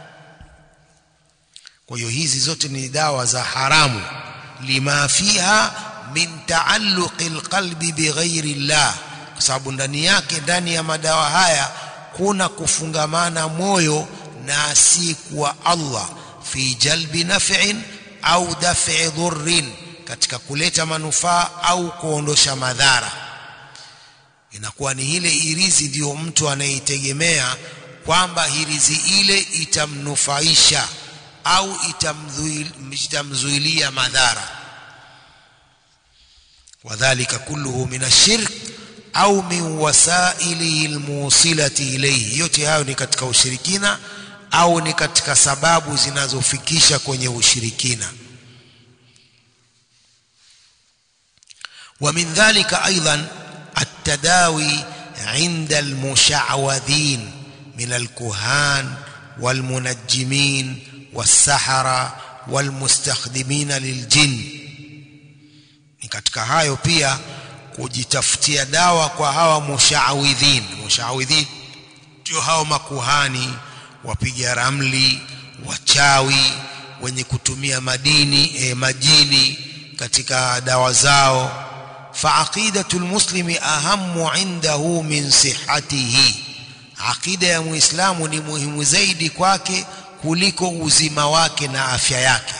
Kwa hiyo hizi zote ni dawa za haramu, lima fiha min taalluqi alqalbi bighairi llah, kwa sababu ndani ya madawa haya kuna kufungamana moyo na asiyekuwa Allah, fi jalbi naf'in au daf'i dhurrin, katika kuleta manufaa au kuondosha madhara. Inakuwa ni ile hirizi ndio mtu anaitegemea kwamba hirizi ile itamnufaisha au itamzuilia madhara. Wadhālika kulluhu min ash-shirk au min wasailihi almusilati ilayhi, yote hayo ni katika ushirikina au ni katika sababu zinazofikisha kwenye ushirikina. Wa min dhalika aidan at-tadawi 'inda al-musha'wadhin min al-kuhan wal-munajjimin was-sahara wal-mustakhdimina lil-jinn. Ni katika hayo pia kujitafutia dawa kwa hawa musha'awidhin. Musha'awidhin ndio hao makuhani, wapiga ramli, wachawi, wenye kutumia majini katika dawa zao. Faaqidatul muslimi ahammu indahu min sihhatihi, aqida ya muislamu ni muhimu zaidi kwake kuliko uzima wake na afya yake.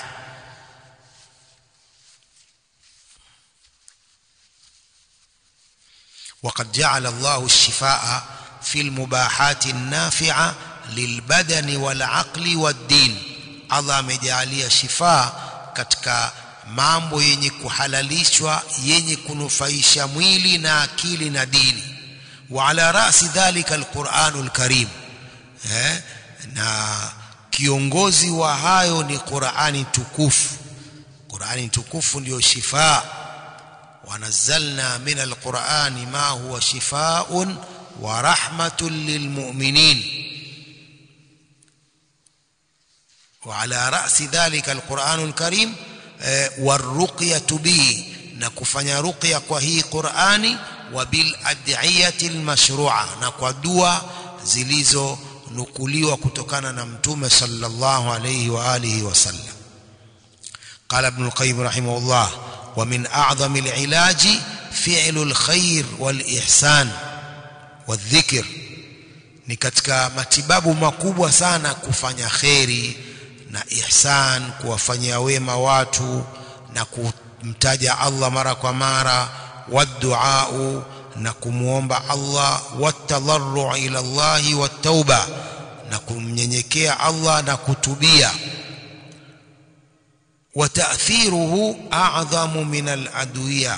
وقد جعل الله الشفاء في المباحات النافعة للبدن والعقل والدين. Allah amejalia shifa katika mambo yenye kuhalalishwa, yenye kunufaisha mwili na akili na dini. Wa ala rasi dhalika alquranul karim, na kiongozi wa hayo ni Qur'ani tukufu. Qur'ani tukufu ndio shifa. ونزلنا من القرآن ما هو شفاء ورحمة للمؤمنين. وعلى رأس ذلك القرآن الكريم والرقية به، نكفني رقية وهي قرآني، وبالأدعية المشروعة، نكودوا زليزو نقوليوا كتكانا نمتوم صلى الله عليه وآله وسلم. قال ابن القيم رحمه الله: ومن أعظم العلاج فعل الخير والإحسان والذكر. ni katika matibabu makubwa sana kufanya khairi na ihsan, kuwafanyia wema watu na kumtaja Allah mara kwa mara, waddu'a, na kumuomba Allah, watadarru ila Allah, wattauba, na kumnyenyekea Allah na kutubia. وتأثيره أعظم من الأدوية،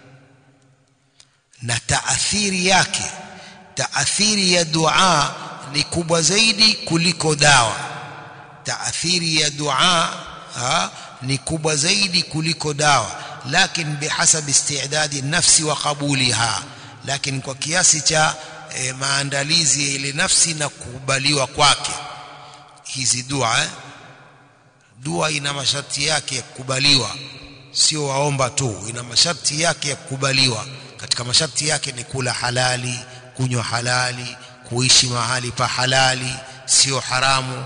na taathiri yake, taathiri ya dua ni kubwa zaidi kuliko dawa. Taathiri ya dua ni kubwa zaidi kuliko dawa, lakini bihasabi istidadi nafsi wa qabuliha, lakini kwa kiasi cha maandalizi ya ile nafsi na kukubaliwa kwake. Hizi dua ina masharti yake ya kukubaliwa, sio waomba tu, ina masharti yake ya kukubaliwa. Katika masharti yake ni kula halali, kunywa halali, kuishi mahali pa halali, sio haramu.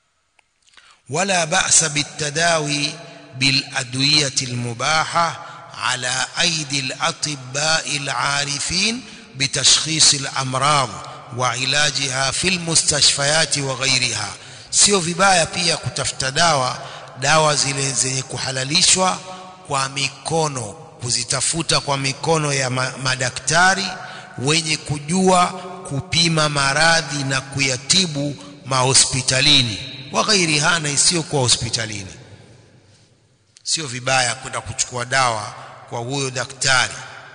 ولا بأس بالتداوي بالأدوية المباحة على أيدي الأطباء العارفين بتشخيص الأمراض وعلاجها في المستشفيات وغيرها. sio vibaya pia kutafuta dawa zile zenye kuhalalishwa kwa mikono, kuzitafuta kwa mikono ya madaktari wenye kujua kupima maradhi na kuyatibu mahospitalini wa ghairiha, na isiyo kwa hospitalini. Sio vibaya kwenda kuchukua dawa kwa huyo daktari.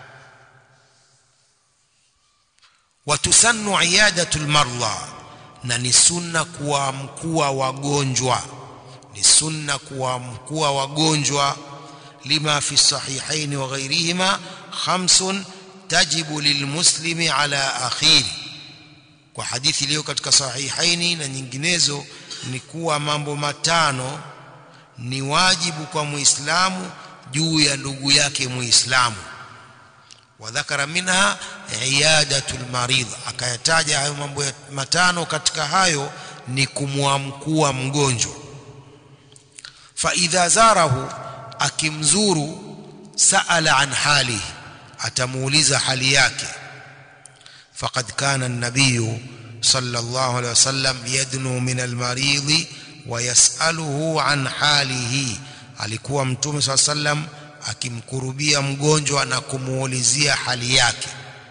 Watusannu iyadatul marla, na ni sunna kuamkua wagonjwa, ni sunna kuamkua wagonjwa. Lima fi sahihaini wa ghairihima khamsun tajibu lilmuslimi ala akhiri, kwa hadithi iliyo katika sahihaini na nyinginezo ni kuwa mambo matano ni wajibu kwa muislamu juu ya ndugu yake muislamu. Wadhakara minha iyadatul marid, akayataja hayo mambo matano. Katika hayo ni kumwamkua mgonjwa. Fa idha zarahu, akimzuru, saala an halihi, atamuuliza hali yake. Faqad kana an-nabiy sallallahu alayhi wasallam yadnu min al-marid wa yas'aluhu an halihi, alikuwa mtume sallallahu alayhi wasallam akimkurubia mgonjwa na kumuulizia hali yake.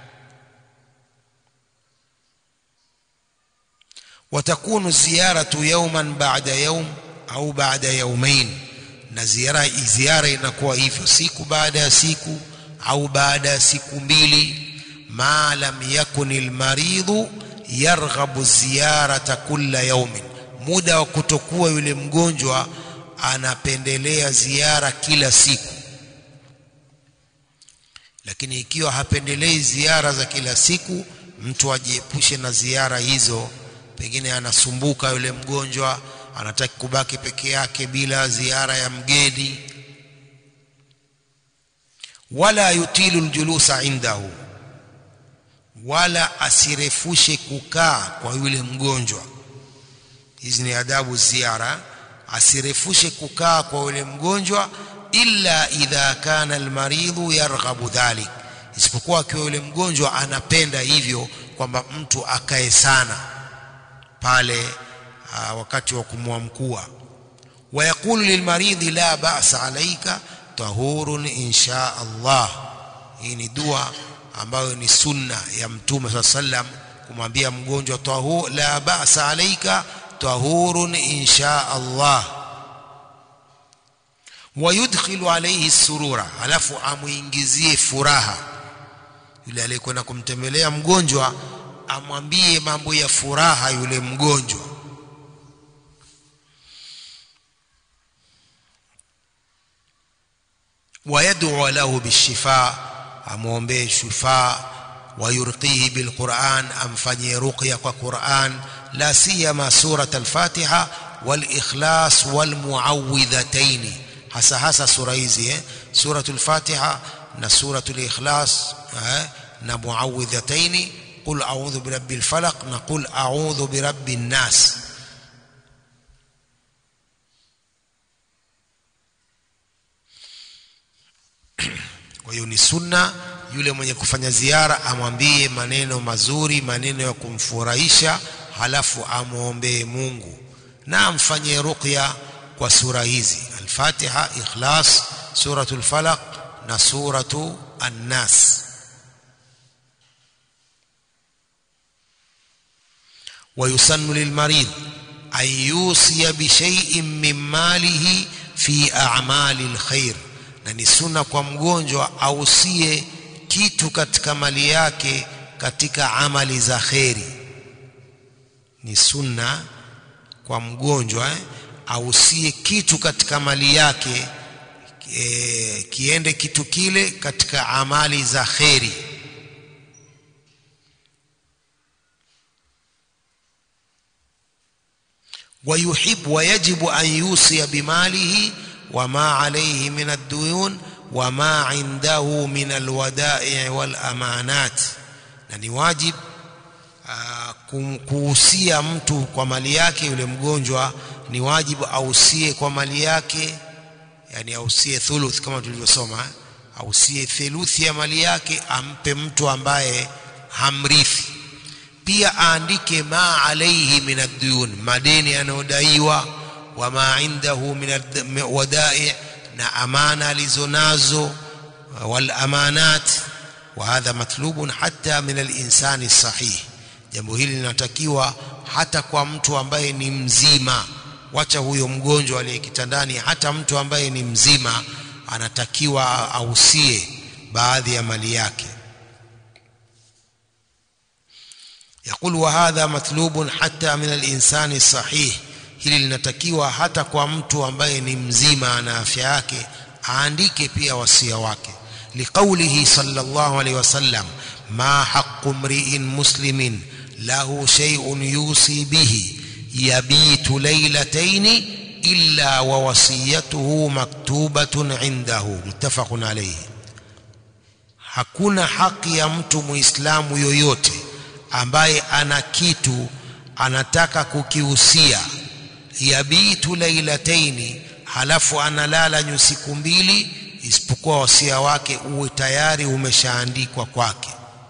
Watakunu ziyaratu yawman ba'da yawm au ba'da yawmain, na ziara inakuwa hivyo siku baada ya siku au baada ya siku mbili. Ma lam yakunil maridhu yarghabu ziyarata kulla yawmin, muda wa kutokuwa yule mgonjwa anapendelea ziara kila siku. Lakini ikiwa hapendelei ziara za kila siku, mtu ajiepushe na ziara hizo. Pengine anasumbuka yule mgonjwa, anataka kubaki peke yake bila ziara ya mgeni. Wala yutilu aljulusa indahu, wala asirefushe kukaa kwa yule mgonjwa. Hizi ni adabu ziara. Asirefushe kukaa kwa yule mgonjwa illa idha kana almaridhu yarghabu dhalik, isipokuwa akiwa yule mgonjwa anapenda hivyo, kwamba mtu akae sana pale wakati wa kumwamkua. Wa yaqulu lilmaridhi la ba'sa alayka tahurun insha Allah. Hii ni dua ambayo ni sunna ya mtume sallallahu alayhi wasallam, kumwambia mgonjwa tahur, la ba'sa alayka tahurun insha Allah. Wayudkhilu alayhi surura, alafu amuingizie furaha. Yule aliyekwenda kumtembelea mgonjwa amwambie mambo ya furaha yule mgonjwa. Wayad'u lahu bishifa, amuombe shifa. Wayurqihi bilquran, amfanyie ruqya kwa Quran, la siyama surat al-Fatiha wal ikhlas wal muawwidhatayn, hasa sura hizi suratul Fatiha na suratul Ikhlas na muawwidhatayn. Qul a'udhu birabbil falaq na qul a'udhu birabbin nas. Kwa hiyo ni sunna yule mwenye kufanya ziara amwambie maneno mazuri, maneno ya kumfurahisha, halafu amuombe Mungu na amfanyie ruqya kwa sura hizi: Al-Fatiha, Ikhlas, suratul Falaq na suratu An-Nas. ويسن للمريض أن يوصي بشيء من ماله في أعمال الخير, na ni sunna kwa mgonjwa ausie kitu katika mali yake katika amali za khairi. Ni sunna kwa mgonjwa ausie kitu katika mali yake, kiende kitu kile katika amali za khairi. ويحب ويجب أن يوصي بماله وما عليه من الديون وما عنده من الودائع والأمانات, na ni wajib kuhusia mtu kwa mali yake. Yule mgonjwa ni wajibu ausie kwa mali yake, yani ausie thuluth kama tulivyosoma, ausie theluthi ya mali yake ampe mtu ambaye hamrithi. Pia aandike ma alayhi min ad-duyun, madeni yanayodaiwa, wa ma indahu min ad-wada'i, na amana alizonazo, wal amanat. Wa hadha matlubun hatta min al-insani sahih. Jambo hili linatakiwa hata kwa mtu ambaye ni mzima, wacha huyo mgonjwa aliyekitandani, hata mtu ambaye ni mzima anatakiwa ausie baadhi ya mali yake. يقول وهذا مطلوب حتى من الإنسان الصحيح. hili linatakiwa hata kwa mtu ambaye ni mzima na afya yake aandike pia wasia wake. liqaulihi sallallahu alayhi wasallam ma haqqu mri'in muslimin lahu shay'un yusi bihi yabitu laylatayn illa wa wasiyatuhu maktubatun indahu, muttafaqun alayhi. Hakuna haki ya mtu muislamu yoyote ambaye ana kitu anataka kukihusia, yabitu lailataini, halafu analala nyusiku mbili, isipokuwa wasia wake uwe tayari umeshaandikwa kwake.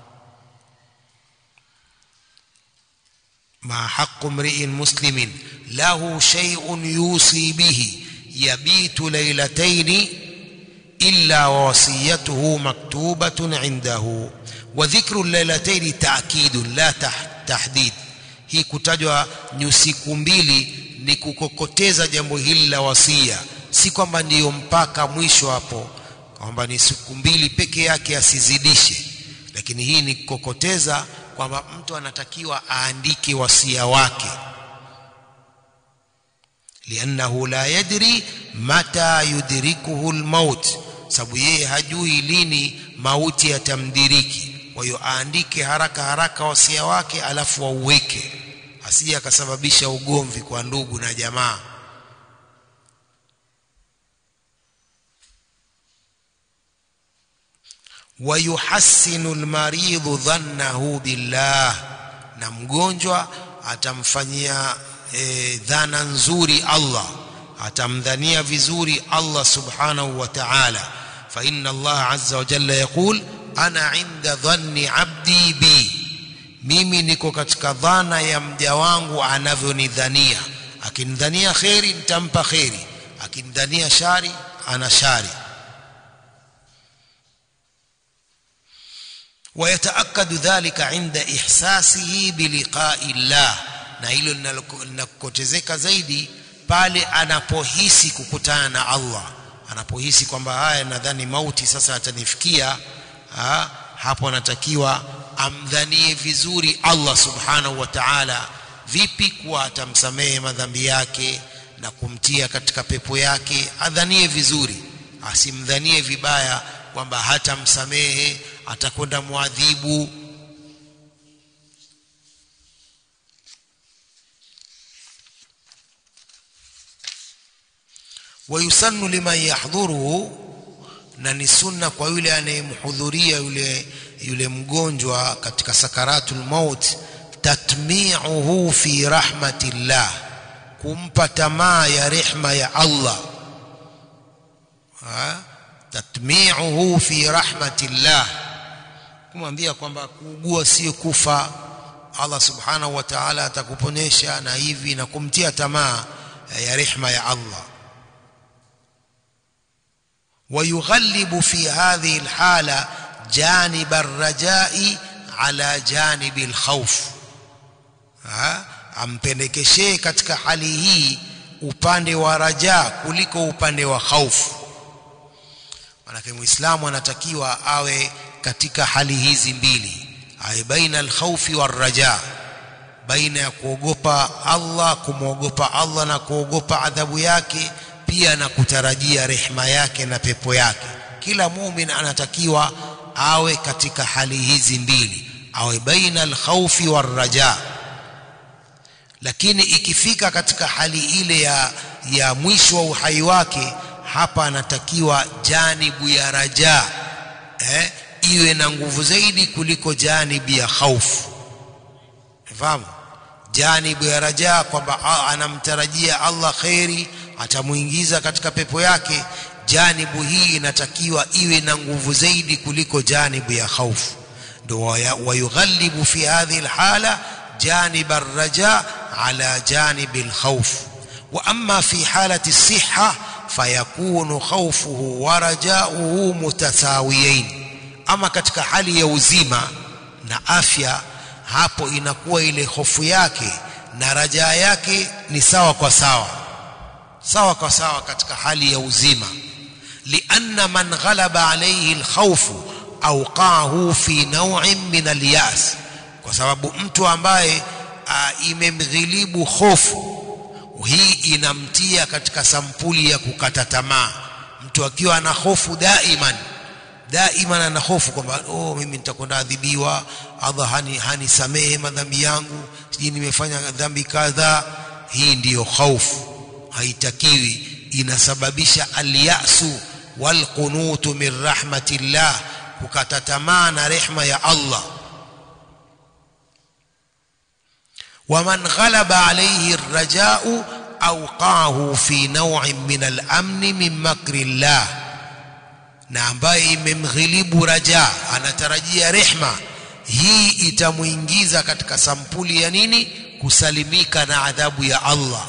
ma haqqu mri'in muslimin lahu shay'un yusi bihi yabitu lailataini illa wasiyatuhu maktubatun indahu. wa dhikru lailataini ta'kidun la tahdid. hii kutajwa nyusiku mbili ni kukokoteza jambo hili la wasia, si kwamba ndiyo mpaka mwisho hapo, kwamba ni siku mbili peke yake asizidishe, lakini hii ni kukokoteza kwamba mtu anatakiwa aandike wasia wake. liannahu la yadri mata yudrikuhu almaut, sababu yeye hajui lini mauti yatamdiriki. Kwa hiyo aandike haraka haraka wasia wake, alafu auweke, asije akasababisha ugomvi kwa ndugu na jamaa. wayuhassinu almaridhu dhannahu billah, na mgonjwa atamfanyia dhana nzuri Allah, atamdhania vizuri Allah subhanahu wa ta'ala. fa inna Allah azza wa jalla yaqul ana inda dhanni abdi bi, mimi niko katika dhana ya mja wangu anavyonidhania. akinidhania khairi nitampa khairi, akinidhania shari ana shari. ويتأكد ذلك عند إحساسه بلقاء الله, na hilo linakotezeka zaidi pale anapohisi kukutana na Allah, anapohisi kwamba haya nadhani mauti sasa atanifikia, hapo anatakiwa amdhanie vizuri Allah subhanahu wa ta'ala. Vipi? kuwa atamsamehe madhambi yake na kumtia katika pepo yake. Adhanie vizuri, asimdhanie vibaya kwamba hatamsamehe, atakwenda muadhibu. wayusannu liman yahdhuruhu, na ni sunna kwa yule anayemhudhuria yule mgonjwa katika sakaratul maut, tatmi'uhu fi rahmatillah, kumpa tamaa ya rehma ya Allah. tatmi'uhu fi rahmatillah, kumwambia kwamba kuugua sio kufa, Allah subhanahu wa ta'ala atakuponesha na hivi, na kumtia tamaa ya rehma ya Allah. ويغلب في هذه الحالة جانب الرجاء على جانب الخوف. ampendekeshe katika hali hii upande wa raja kuliko upande wa khaufu. Manake muislamu anatakiwa awe katika hali hizi mbili, awe baina al-khawfi war-raja, baina ya kuogopa Allah, kumwogopa Allah na kuogopa adhabu yake, pia na kutarajia rehema yake na pepo yake. Kila muumini anatakiwa awe katika hali hizi mbili, awe baina al-khawfi war-raja. Lakini ikifika katika hali ile ya mwisho wa uhai wake, hapa anatakiwa janibu ya raja iwe na nguvu zaidi kuliko janibu ya khaufu. Fahamu? Janibu ya raja kwamba anamtarajia Allah khairi, atamuingiza katika pepo yake. janibu hii inatakiwa iwe na nguvu zaidi kuliko janibu ya khaufu. Ndio wayughalibu fi hadhihi alhala janib arraja ala janib alkhawf. Wa amma fi halati as-sihha fayakunu khawfuhu wa rajauhu mutasawiyain. Ama katika hali ya uzima na afya, hapo inakuwa ile hofu yake na rajaa yake ni sawa kwa sawa, sawa kwa sawa katika hali ya uzima. Lianna man ghalaba alayhi alkhawfu awqahu fi naw'in min al-yas, kwa sababu mtu ambaye imemghilibu hofu, hii inamtia katika sampuli ya kukata tamaa. Mtu akiwa ana hofu daiman ana hofu kwamba mimi nitakwenda adhibiwa, Allah hanisamehe madhambi yangu, siji nimefanya dhambi kadha, hii ndiyo hofu. Haitakiwi, inasababisha al-ya'su wal qunutu min rahmatillah, kukata tamaa na rehema ya Allah. ومن غلب عليه الرجاء أوقعه في نوع من الأمن من مكر الله. na ambaye imemghilibu raja, anatarajia rehma, hii itamuingiza katika sampuli ya nini? Kusalimika na adhabu ya Allah.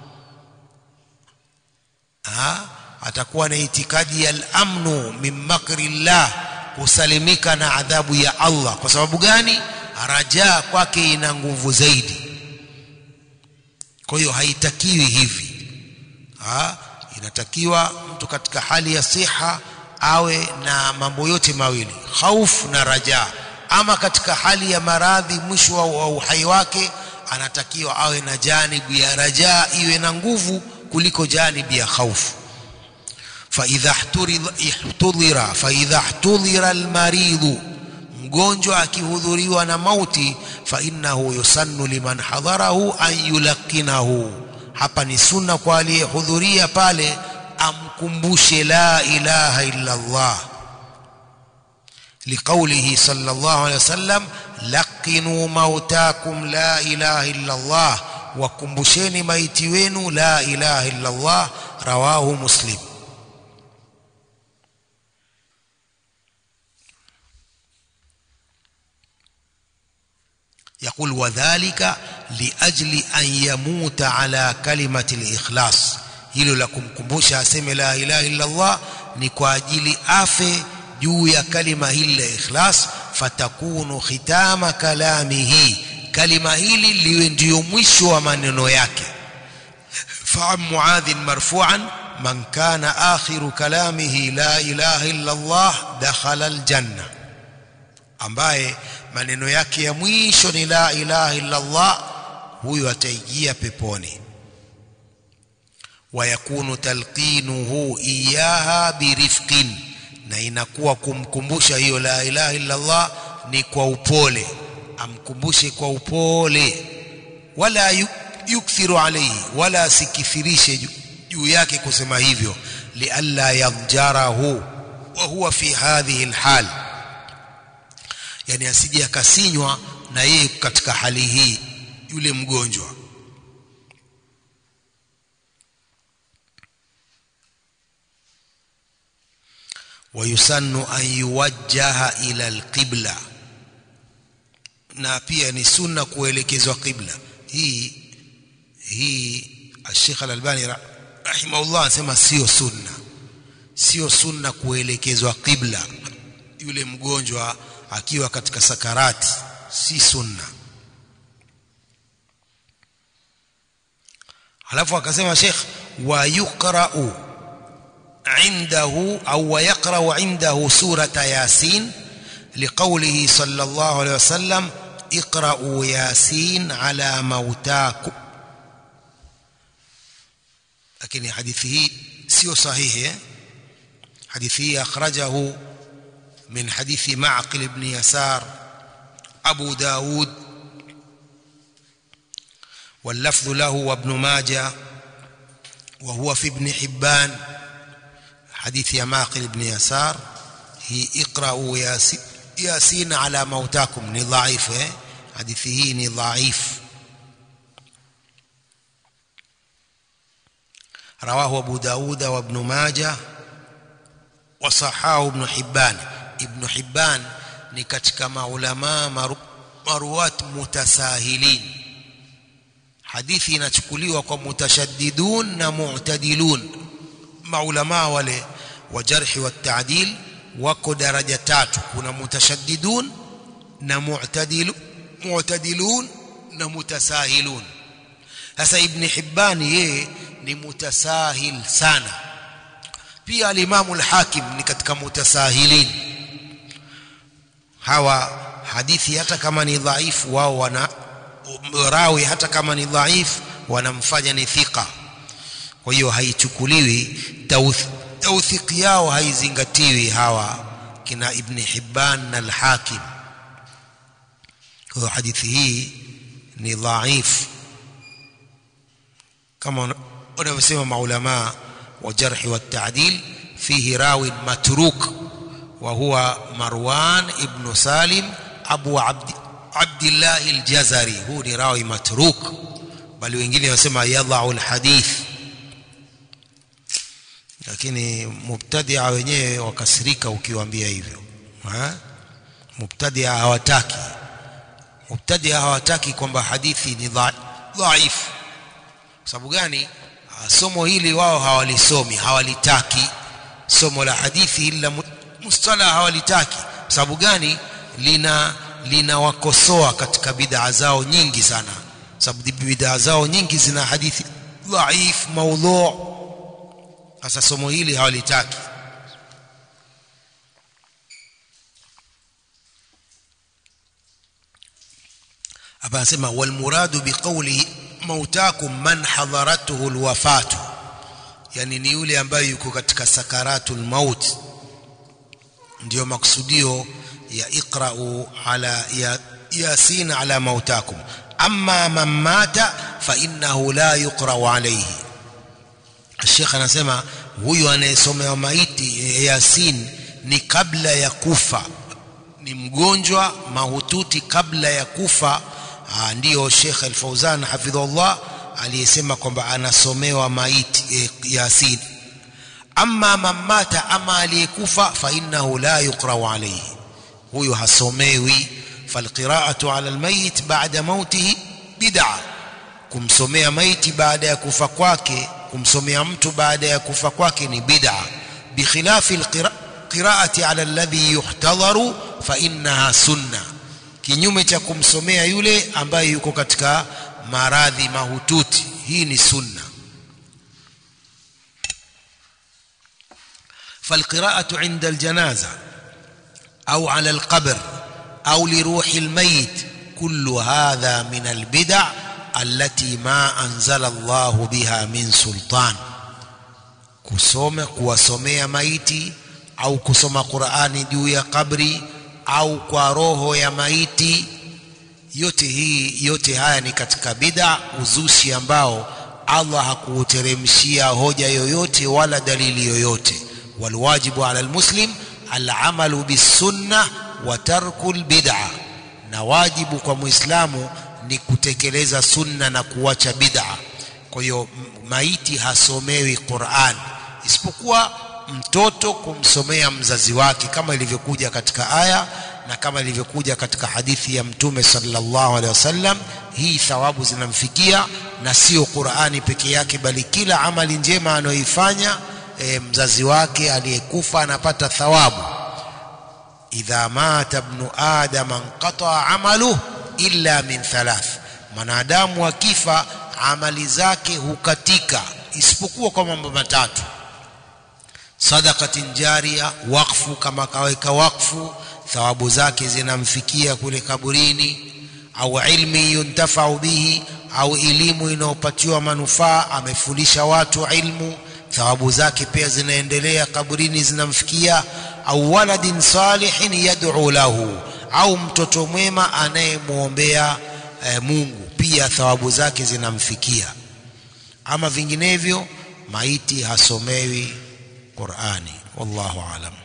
Atakuwa na itikadi ya al-amnu min makrillah, kusalimika na adhabu ya Allah. Kwa sababu gani? Raja kwake ina nguvu zaidi. Kwa hiyo haitakiwi hivi. Inatakiwa mtu katika hali ya siha awe na mambo yote mawili, khaufu na raja. Ama katika hali ya maradhi, mwisho wa uhai wake, anatakiwa awe na janibu ya raja iwe na nguvu kuliko janibu ya khaufu. فإذا احتضر المريض, mgonjwa akihudhuriwa na mauti, fa innahu yusannu liman hadharahu an yulaqinahu, hapa ni sunna kwa aliyehudhuria pale amkumbushe la ilaha illa Allah, liqaulihi sallallahu alayhi wasallam laqinu mautakum la ilaha illa Allah, wakumbusheni maiti wenu la ilaha illa Allah. Rawahu Muslim. يقول وذلك لأجل أن يموت على كلمة الإخلاص. hilo la kumkumbusha aseme la ilaha illa Allah ni kwa ajili afe juu ya kalima hili la ikhlas. Fatakunu khitama kalamihi, kalima hili liwe ndio mwisho wa maneno yake. Fa Muadh marfu'an man kana akhiru kalamihi la ilaha illa Allah dakhala aljanna, ambaye maneno yake ya mwisho ni la ilaha illa Allah, huyo ataingia peponi. Wa yakunu talqinuhu iyaha birifqin, na inakuwa kumkumbusha hiyo la ilaha illa Allah ni kwa upole, amkumbushe kwa upole. Wala yukthiru alayhi, wala sikithirishe juu yake kusema hivyo, lialla yadjarahu wa huwa fi hadhihi alhal, yani asije akasinywa na yeye katika hali hii yule mgonjwa. Wayusannu an yuwajjaha ila alqibla, na pia ni sunna kuelekezwa qibla. Hii Sheikh Al-Albani rahimahullah anasema sio sunna kuelekezwa qibla yule mgonjwa akiwa katika sakarati, si sunna. Halafu akasema Sheikh wa yuqra'u عنده أو يقرأ عنده سورة ياسين لقوله صلى الله عليه وسلم اقرأوا ياسين على موتاكم. لكن حديثه سيو صحيح، حديثه أخرجه من حديث معقل بن يسار أبو داود، واللفظ له وابن ماجه، وهو في ابن حبان. حديث يا معقل بن يسار هي اقرأوا ياسين على موتاكم ni ضعيف. hadithi hii ni dhaif. رواه أبو داود وابن ماجه wasahahu ibn Hibban ni katika maulama maruwat mutasahilin. Hadithi inachukuliwa kwa mutashaddidun na mu'tadilun. Maulama wale wa jarh wa ta'dil wako daraja tatu, kuna mutashaddidun na mu'tadilun na mutasahilun. Sasa Ibn Hibban yeye ni mutasahil sana. Pia al-Imam al-Hakim ni katika mutasahilin. Hawa hadithi hata kama ni dhaifu, wao wana rawi hata kama ni dhaifu wanamfanya ni thika. Kwa hiyo haichukuliwi, tawthiki yao haizingatiwi hawa kina Ibn Hibban na al-Hakim. Kwa hadithi hii ni dhaifu kama wanavyosema maulama wa jarh wa ta'dil. Fihi rawi matruk wa huwa Marwan ibn Salim Abu Abdullah al-Jazari. Huyu ni rawi matruk, bali wengine wasema yadha'u al-hadith, lakini mubtadi'a wenyewe wakasirika ukiwaambia hivyo. Mubtadi'a hawataki kwamba hadithi ni dhaifu. Sababu gani? Somo hili wao hawalisomi, hawalitaki somo la hadithi ila mustalah, hawalitaki. Sababu gani? Linawakosoa katika bid'a zao nyingi sana. Sababu bid'a zao nyingi zina hadithi dhaif, maudhu'. Sasa somo hili hawalitaki. Hapa anasema wal muradu biqawli mautakum man hadaratuhu alwafatu, yani ni yule ambaye yuko katika sakaratul maut. Ndio maksudio ya iqra'u ala yasin ala mautakum. Amma man mata fa innahu la yuqra'u alayhi. Sheikh anasema huyu anayesomewa maiti Yasin ni kabla ya kufa, ni mgonjwa mahututi kabla ya kufa. Ndio Sheikh Al-Fauzan hafidhullah aliyesema kwamba anasomewa maiti Yasin. Amma man mata, ama aliyekufa, fa innahu la yuqra'u alayhi, huyu hasomewi. Falqira'atu ala almayit ba'da mautihi bid'a, kumsomea maiti baada ya kufa kwake, kumsomea mtu baada ya kufa kwake ni bid'a. Bikhilafi alqira'ati ala alladhi yuhtadharu fa innaha sunnah, kinyume cha kumsomea yule ambaye yuko katika maradhi mahututi, hii ni sunna. فالقراءة عند الجنازة أو على القبر أو لروح الميت كل هذا من البدع التي ما أنزل الله بها من سلطان. kuwasomea maiti au kusoma Qur'ani juu ya kabri au kwa roho ya maiti, yote haya ni katika bid'a, uzushi ambao Allah hakuuteremshia hoja yoyote wala dalili yoyote. Walwajibu ala almuslim al'amalu bis-sunnah wa tarkul bid'a, na wajibu kwa muislamu ni kutekeleza sunna na kuacha bid'a. Kwa hiyo maiti hasomewi Qur'an, isipokuwa mtoto kumsomea mzazi wake, kama ilivyokuja katika aya na kama ilivyokuja katika hadithi ya Mtume sallallahu alaihi wasallam. Hii thawabu zinamfikia, na sio Qur'ani peke yake, bali kila amali njema anayoifanya mzazi wake aliyekufa anapata thawabu. Idha mata ibn adam anqata amaluhu illa min thalath, mwanadamu akifa amali zake hukatika isipokuwa kwa mambo matatu: sadaqatin jariya, waqfu, kama kaweka waqfu thawabu zake zinamfikia kule kaburini, au ilmi yuntafa'u bihi, au elimu inayopatiwa manufaa, amefundisha watu ilmu, thawabu zake pia zinaendelea kaburini, zinamfikia, au waladin salihin yad'u lahu, au mtoto mwema anayemuombea Mungu, pia thawabu zake zinamfikia. Ama vinginevyo maiti hasomewi Qur'ani. Wallahu a'lam.